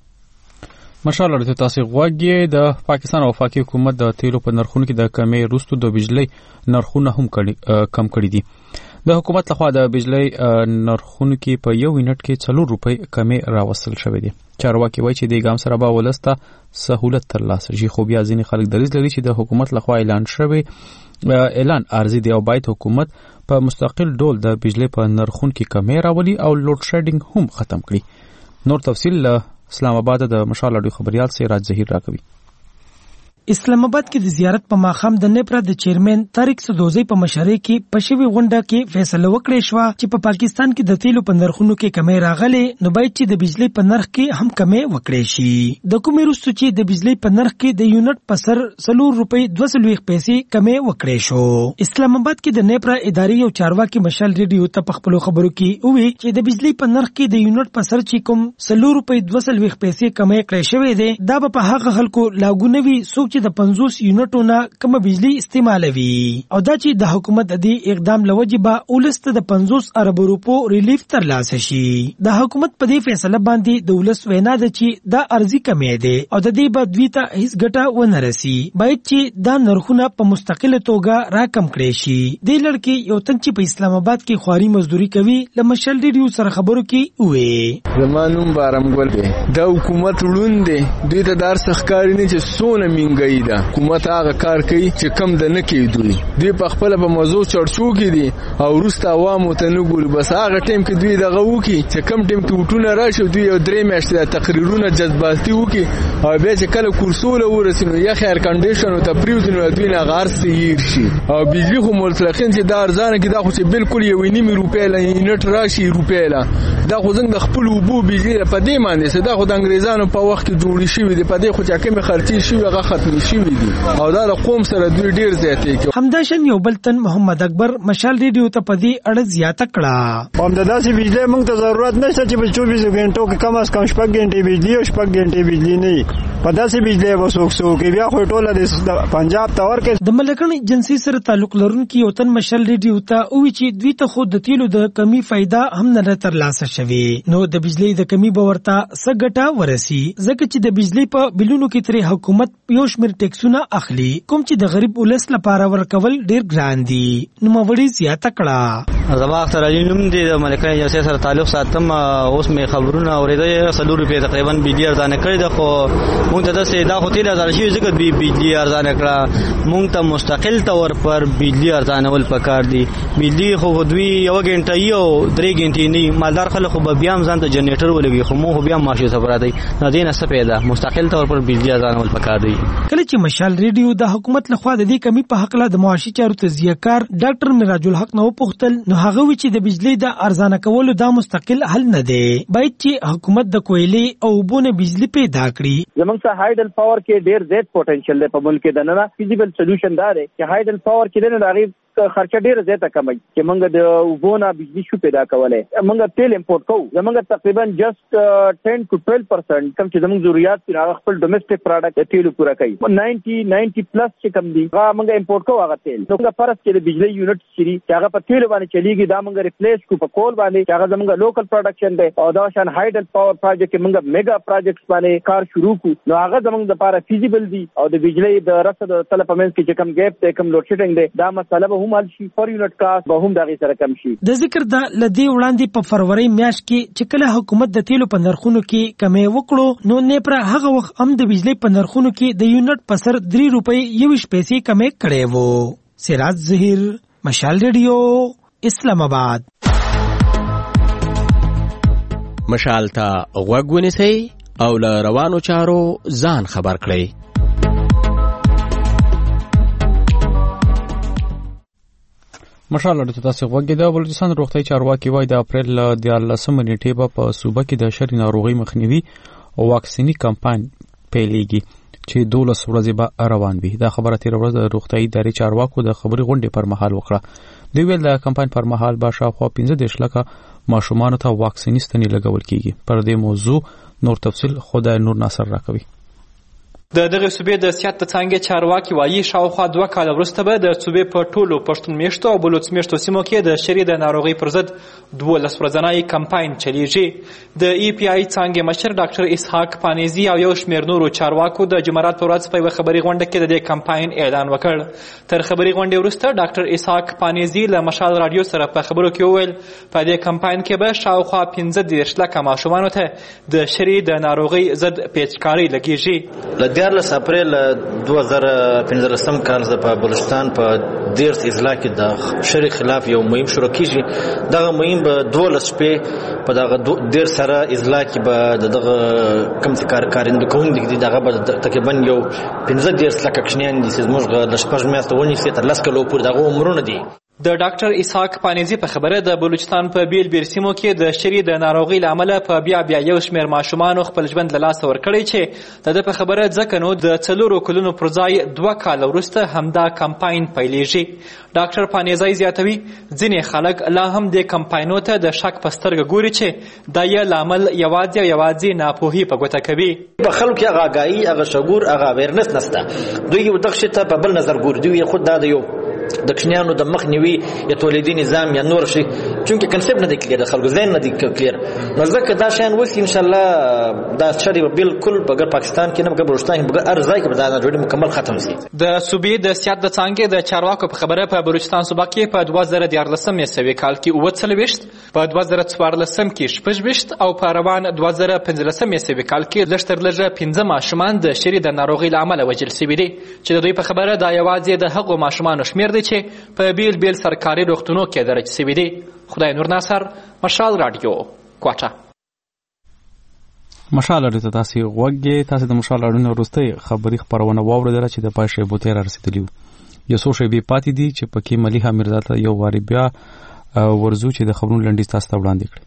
Speaker 1: مشال ورته تاسو غواګي د پاکستان او وفاقي حکومت د تیلو په نرخونو کې د کمی وروسته د بجلی نرخونه هم کم کړي دي. د حکومت لخوا د بجلی نرخونو کې په یو یونټ کې څلور روپۍ کمی راوستل شوې دي. چارواکي وایي چې د ګام سره به ولسته سہولت ترلاسه شي خو بیا ځینې خلک دریځ لري چې د حکومت لخوا اعلان شوی اعلان ارزي دی او باید حکومت په مستقل ډول د بجلی په نرخونو کې کمی راولي او لوډ شیډینګ هم ختم کړي. نور تفصیل اسلام آباد د مشال اډیو خبريال سراج ظهیر راکوي.
Speaker 4: اسلام آباد کې د زیارت په ماخام د نیپرا د چیرمن طارق سدوزی په مشرۍ کې پښوی غونډه کې فیصله وکړې شو چې په پاکستان کې د تیلو په نرخونو کې کمی راغلي نو باید چې د بجلی په نرخ کې هم کمی وکړي شي. د کومې وروسته چې د بجلی په نرخ کې د یونټ په سر څلور روپۍ دوه څلوېښت پیسې کمی وکړي شو. اسلام آباد کې د نیپرا اداري او چارواکي مشال ریډیو ته په خپل خبرو کې وی چې د بجلی په نرخ کې د یونټ په سر چې کوم څلور روپۍ دوه څلوېښت پیسې کمی کړي شوی دی دا په هغه خلکو لاګو نوي څوک چې د پنځوس یونټونو کم بجلی استعمالوي او دا چې د حکومت د اقدام لوجبه ولست د پنځوس ارب روپو ریلیف ترلاسه شي. د حکومت په دې فیصله باندې د ولس وینا ده چې دا ارزي کمی دی او د دې بدوی ته هیڅ ګټه ونه رسي باید چې دا نرخونه په مستقله توګه راکم کړي شي. د لړکی یو تن چې په اسلام آباد کې خواري مزدوري کوي ل مشل ریډیو سره خبرو کې وې
Speaker 9: زمانوم بارم ګل دی د حکومت وړوند دی دوی ته دار سخکاری نه چې سونه منګی ده حکومت هغه کار کوي چې کم د نه کیدوي دوی په خپل په موضوع چرچو کې دي او روسته عوامو ته نه ګوري بس هغه ټیم کې دوی دغه وکي چې کم ټیم کې وټونه راشي دوی یو درې میاشتې تقریرونه جذباتي وکي او بیا چې کله کورسوله ورسینو یا خیر کنډیشن ته پریوزنو دوی نه غار سیر شي او بجلی خو مطلقاً چې دا ارزانه کې دا خو چې بالکل یو نیمه روپیا لینټ راشي روپیا لا دا خو څنګه د خپل وبو بجلی په دې معنی چې دا خو د انګریزانو په وخت کې جوړی شوی دی په دې خو چې کومه خرچي شوی هغه ختم شوی دی او دا د قوم سره دوی ډیر زیاتې کوي.
Speaker 4: همداشن یو بلتن محمد اکبر مشال ریډیو ته په دې اړه زیاته کړه
Speaker 12: هم د داسې بجلی موږ ته ضرورت نشته چې په چوبیس غنټو کې کم از کم شپږ غنټې بجلی او شپږ غنټې بجلی نه په داسې بجلی وسوک سو کې بیا خو ټوله د پنجاب ته ورکې
Speaker 4: د ملکن ایجنسی سره تعلق لرونکي یو تن مشال ریډیو ته او چې دوی ته خود د تیلو د کمی فائدہ هم نه ترلاسه شوی نو د بجلی د کمی باورته سګټه ورسی ځکه چې د بجلی په بلونو کې تر حکومت یو شمېر ټیکسونه اخلي کوم چې د غریب ولس لپاره ورکول ډیر ګران دي. نو موري زیاته کړه
Speaker 6: زما اختر علي نوم دی د ملکه اجازه سره تعلق ساتم. اوس مې خبرونه اوریدل سلور روپے تقریبا بجلی ارزانه کړی د خو مونږ ته د سیدا خو تیل ارزانه شي ځکه بجلی ارزانه کړه. مونږ ته مستقل تور پر بجلی ارزانه ول پکار دی. بجلی خو دوی یو غنټه یو درې غنټې نه مالدار خلک خو بیا هم ځان ته جنریټر ولګي خو مونږ بیا ماشي سفر دی نه دین څه پیدا مستقل تور پر بجلی ارزانه ول پکار دی.
Speaker 4: کله چې مشال ریډیو د حکومت لخوا د دې کمی په حق له د معاشي چارو تزیه کار ډاکټر میراج الحق نو پختل نو هغه وی چې د بجلی د ارزانه کولو دا مستقل حل نه دی. باید چې حکومت د کویلي او بونه بجلی پیدا کړي.
Speaker 10: زمونږ ته هایډل پاور کې ډیر زیات پوتنشل دی په ملک کې د نه فیزیبل سولوشن دا دی چې هایډل پاور کې د نه خرچه ډیره زیاته کمای چې موږ د وبونه بجلی شو پیدا کولای. موږ تیل امپورټ کوو. زموږ تقریبا جست ten to twelve percent کم چې زموږ ضرورت پر هغه خپل ډومېسټک پروډکټ د تیلو پوره کوي. ninety ninety پلس چې کم دي هغه موږ امپورټ کوو هغه تیل. موږ فرض کې د بجلی یونټ شری چې هغه په تیل باندې چلیږي دا موږ ریپلیس کو په کول باندې چې هغه زموږ لوکل پروډکشن دی او دا شان هایډل پاور پروجیکټ کې موږ میگا پروجیکټس باندې کار شروع کو نو هغه زموږ لپاره فیزیبل دي او د بجلی د رسد طلب پمنس کې چې کم ګیپ ته کم لوډ شیډینګ دی دا مسله به هم حل شي. پر یونټ کاست به هم دغه سره کم شي.
Speaker 4: د ذکر د لدی وړاندې په فروری میاشت کې چې کله حکومت د تیلو په نرخونو کې کمی وکړو نو نیپرا هغه وخت هم د بجلی په نرخونو کې د یونټ په سر درې روپۍ یوش پیسې کمی کړې وو. سراج ظهیر مشال ریډیو اسلام آباد.
Speaker 11: مشال ته غوږ ونیسئ او له روانو چارو ځان خبر کړئ.
Speaker 1: مشال اړه تاسو غوږی دا بلوچستان روغتي چارواکي وای د اپریل د دیارلسمه نیټې په صوبه کې د شری ناروغي مخنیوي او واکسینی کمپاین پیلېږي چې دولس ورځې به روان وي. دا خبره تیر ورځ د روغتي ادارې چارواکو د خبري غونډې پر مهال وکړه. دوی ویل د کمپاین پر مهال به شاوخوا پنځه دېرش لکه ماشومان ته واکسینی ستنې لګول کیږي. پر دې موضوع نور تفصیل خدای نور ناصر راکوي.
Speaker 14: د دغه صوبې د سیاست څنګه چارواکي وایي شاوخوا دوه کال وروسته به د صوبې په ټولو پښتون میشتو او بلوچ میشتو سیمو کې د شری د ناروغي پر ضد دولس ورځنی کمپاین چلیږي. د ای پی آی څنګه مشر ډاکټر اسحاق پانیزي او یو شمېر نورو چارواکو د جمعرات په ورځ په یوه خبري غونډه کې د دې کمپاین اعلان وکړ. تر خبري غونډې وروسته ډاکټر اسحاق پانیزي له مشال رادیو سره په خبرو کې وویل په دې کمپاین کې به شاوخوا پنځه دېرش لکه ماشومانو ته د شری د ناروغي ضد پیچکاري لګیږي.
Speaker 15: دیارلس اپریل دوه زره پنځلسم کال په بلوچستان په دیرس اضلاع کې د شری خلاف یو مهم شروع کیږي. دغه مهم به دولس شپې په دغه دیر سره اضلاع کې به دغه کم څه کارنده کوونکي دي دغه به تقریبا یو پنځه دېرش لکه کشنیان دي چې موږ د شپږ میاشتو ونیسي تر لس کلو پورې دغه عمرونه دي.
Speaker 14: د ډاکټر اسحاق پانیزي په خبره د بلوچستان په بیل بیل سیمو کې د شری د ناروغي له امله په بیا بیا یو شمېر ماشومانو خپل ژوند له لاسه ورکړی چې د ده په خبره ځکه نو د څلورو کلونو پر ځای دوه کاله وروسته همدا کمپاین پیلېږي. ډاکټر پانیزي زیاتوي ځینې خلک لا هم دې کمپاینو ته د شک په سترګه ګوري چې دا یې لامل یوازې او یوازې ناپوهي په ګوته کوي.
Speaker 15: په خلکو کې هغه اګاهي هغه شعور هغه اویرنس نشته. دوی یو دغه شی ته په بل نظر ګوري. دوی خود دا د یو د کشنیانو د مخنیوي یا تولیدي نظام یا نور شي چونکه کنسپټ نه دی کلیر د خلکو ذهن نه دی کلیر نو ځکه دا شان وسی ان شاء الله دا شری بالکل په پاکستان کې نه په بلوچستان کې په هر ځای کې به دا جوړې مکمل ختم شي.
Speaker 14: د صوبې د سیاست د څنګه د چارواکو په خبره په بلوچستان صوبه کې په دوه زره دیارلسم میسوي کال کې اووه څلوېښت په دوه زره څوارلسم کې شپږ ویشت او په روان دوه زره پنځلسم میسوي کال کې لږ تر لږه پنځه ماشومان د شری د ناروغۍ له امله وژل شوي دي چې د دوی په خبره دا یوازې د هغو ماشومانو شمېر دی چې په بیل بیل سرکاري روغتونو کې درج شوي دي. خدای نور ناصر مشال رادیو کوټه.
Speaker 1: مشال اړه تاسو غوږی تاسو د مشال اړه وروسته خبري خبرونه واوریدل چې د پاشه بوتیر رسیدلی یو څو شی به پاتې دي چې پکې مليحه مرزا ته یو واری بیا ورزو چې د خبرونو لنډیز تاسو ته وړاندې کړي.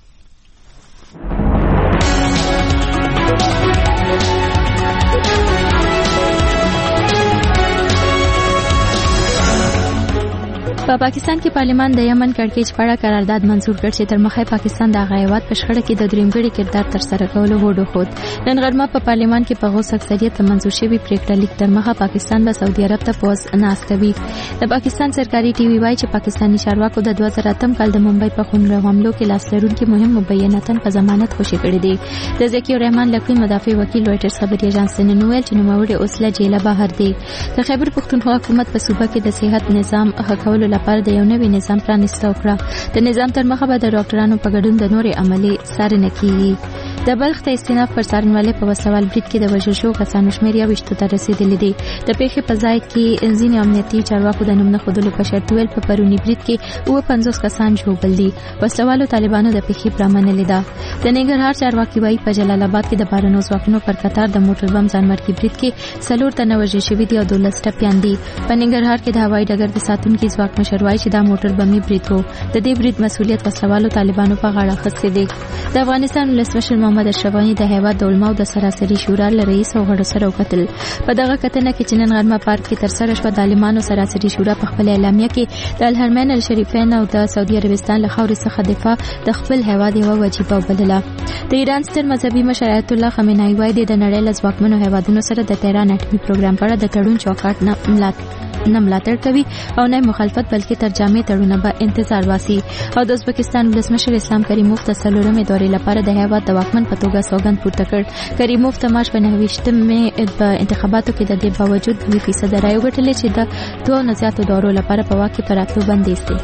Speaker 2: په پاکستان کې پارلیمان د یمن کړکېچ په اړه قرارداد منزور کړ چې تر مخه پاکستان د غایوات په شخړه کې د درېمګړي کردار تر سره کولو هوډ وښود. نن غرمه په پارلیمان کې په غوث اکثریت منزور شوی پریکړه لیک تر مخه پاکستان به سعودي عرب ته پوز نه استوي. د پاکستان سرکاري ټي وي وايي چې پاکستاني چارواکو د دوه زره اتم کال د ممبئی په خونړیو حملو کې لاس لرونکي مهم مبیناتن په ضمانت خوشي کړي دي. د ذکی الرحمن لکوي مدافع وکیل رويټرز خبري اژانس ته نوویل چې نوموړي اوس له جیله بهر دي. د خیبر پختونخوا حکومت په صوبه کې د صحت نظام ښه کولو لپاره د یو نوي نظام پرانیسته وکړه. د نظام تر مخه به د ډاکټرانو په ګډون د نورې عملي څارنه کیږي. د بلخ د استیناف پر څارنوالۍ په وسوال برید کې د وژل شوو کسانو شمېر یوویشتو ته رسېدلی دی. د پیښې په ځای کې ځینې امنیتي چارواکو د نوم نه ښودلو په شرط ویل په پروني برید کې اووه پنځوس کسان ژوبل دي. وسلوالو طالبانو د پیښې پرامنلې ده. د ننګرهار چارواکي وایي په جلال آباد کې د بهرنیو ځواکونو پر قطار د موټر بم ځانمرګي برید کې څلور تنه وژل شوي دي او دولس ټپیان دي. په ننګرهار کې د هوایي ډګر د ساتونکي ځواک مشر وایي چې دا موټر بمي برید و. د دې برید مسؤلیت وسلوالو طالبانو په غاړه اخیستی دی. د افغانستان ولسمشر محمد اشرف غني د هیواد د علماو د سراسري شورا له رئیس او غړو سره وکتل. په دغه کتنه کې چې نن غرمه پارک کې ترسره شوه، د عالمانو سراسري شورا په خپل اعلامیه کې د الحرمین الشریفین او د سعودي عربستان له خاورې څخه دفاع د خپل هیواد یوه وجیبه وبلله. د ایران ستر مذهبي مشر آیت الله خامنه‌ای وایي د نړۍ له ځواکمنو هیوادونو سره د تهران اټومي پروګرام په اړه د تړون چوکاټ نه نه ملاتړ کوي او نه مخالفت بلکې ترجمه تړونه به انتظار واسي. او د ازبکستان ولسمشر اسلام کریموف ته څلورمې دورې لپاره د هیواد د واکمن په توګه سوګند پورته کړ. کریموف ته مارچ په نهه ویشتمې په انتخاباتو کې د دې باوجود دوه فیصده رایې وګټلې چې د دوه نه زیاتو دورو لپاره په واک کې پر راتلو بندیز دی.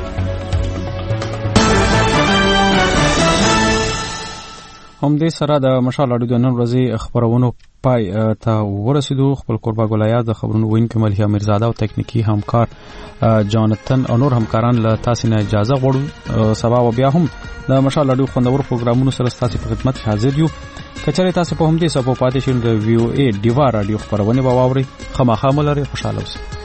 Speaker 1: همدې سره د مشال اډو د نن ورځې خبرونو پای ته ورسېدو. خپل قربا ګلایات د خبرونو وینکو ملهیا میرزاده او تکنیکی همکار جانتن او نور همکاران له تاسو نه اجازه غواړو. سبا و بیا هم د مشال اډو خوندور پروګرامونو سره تاسو په خدمت کې حاضر یو. کچره تاسو په همدې سبا پاتې شئ. د وی او ای ډیوا رادیو خبرونه به واوري. خامخا ملره خوشاله اوسئ.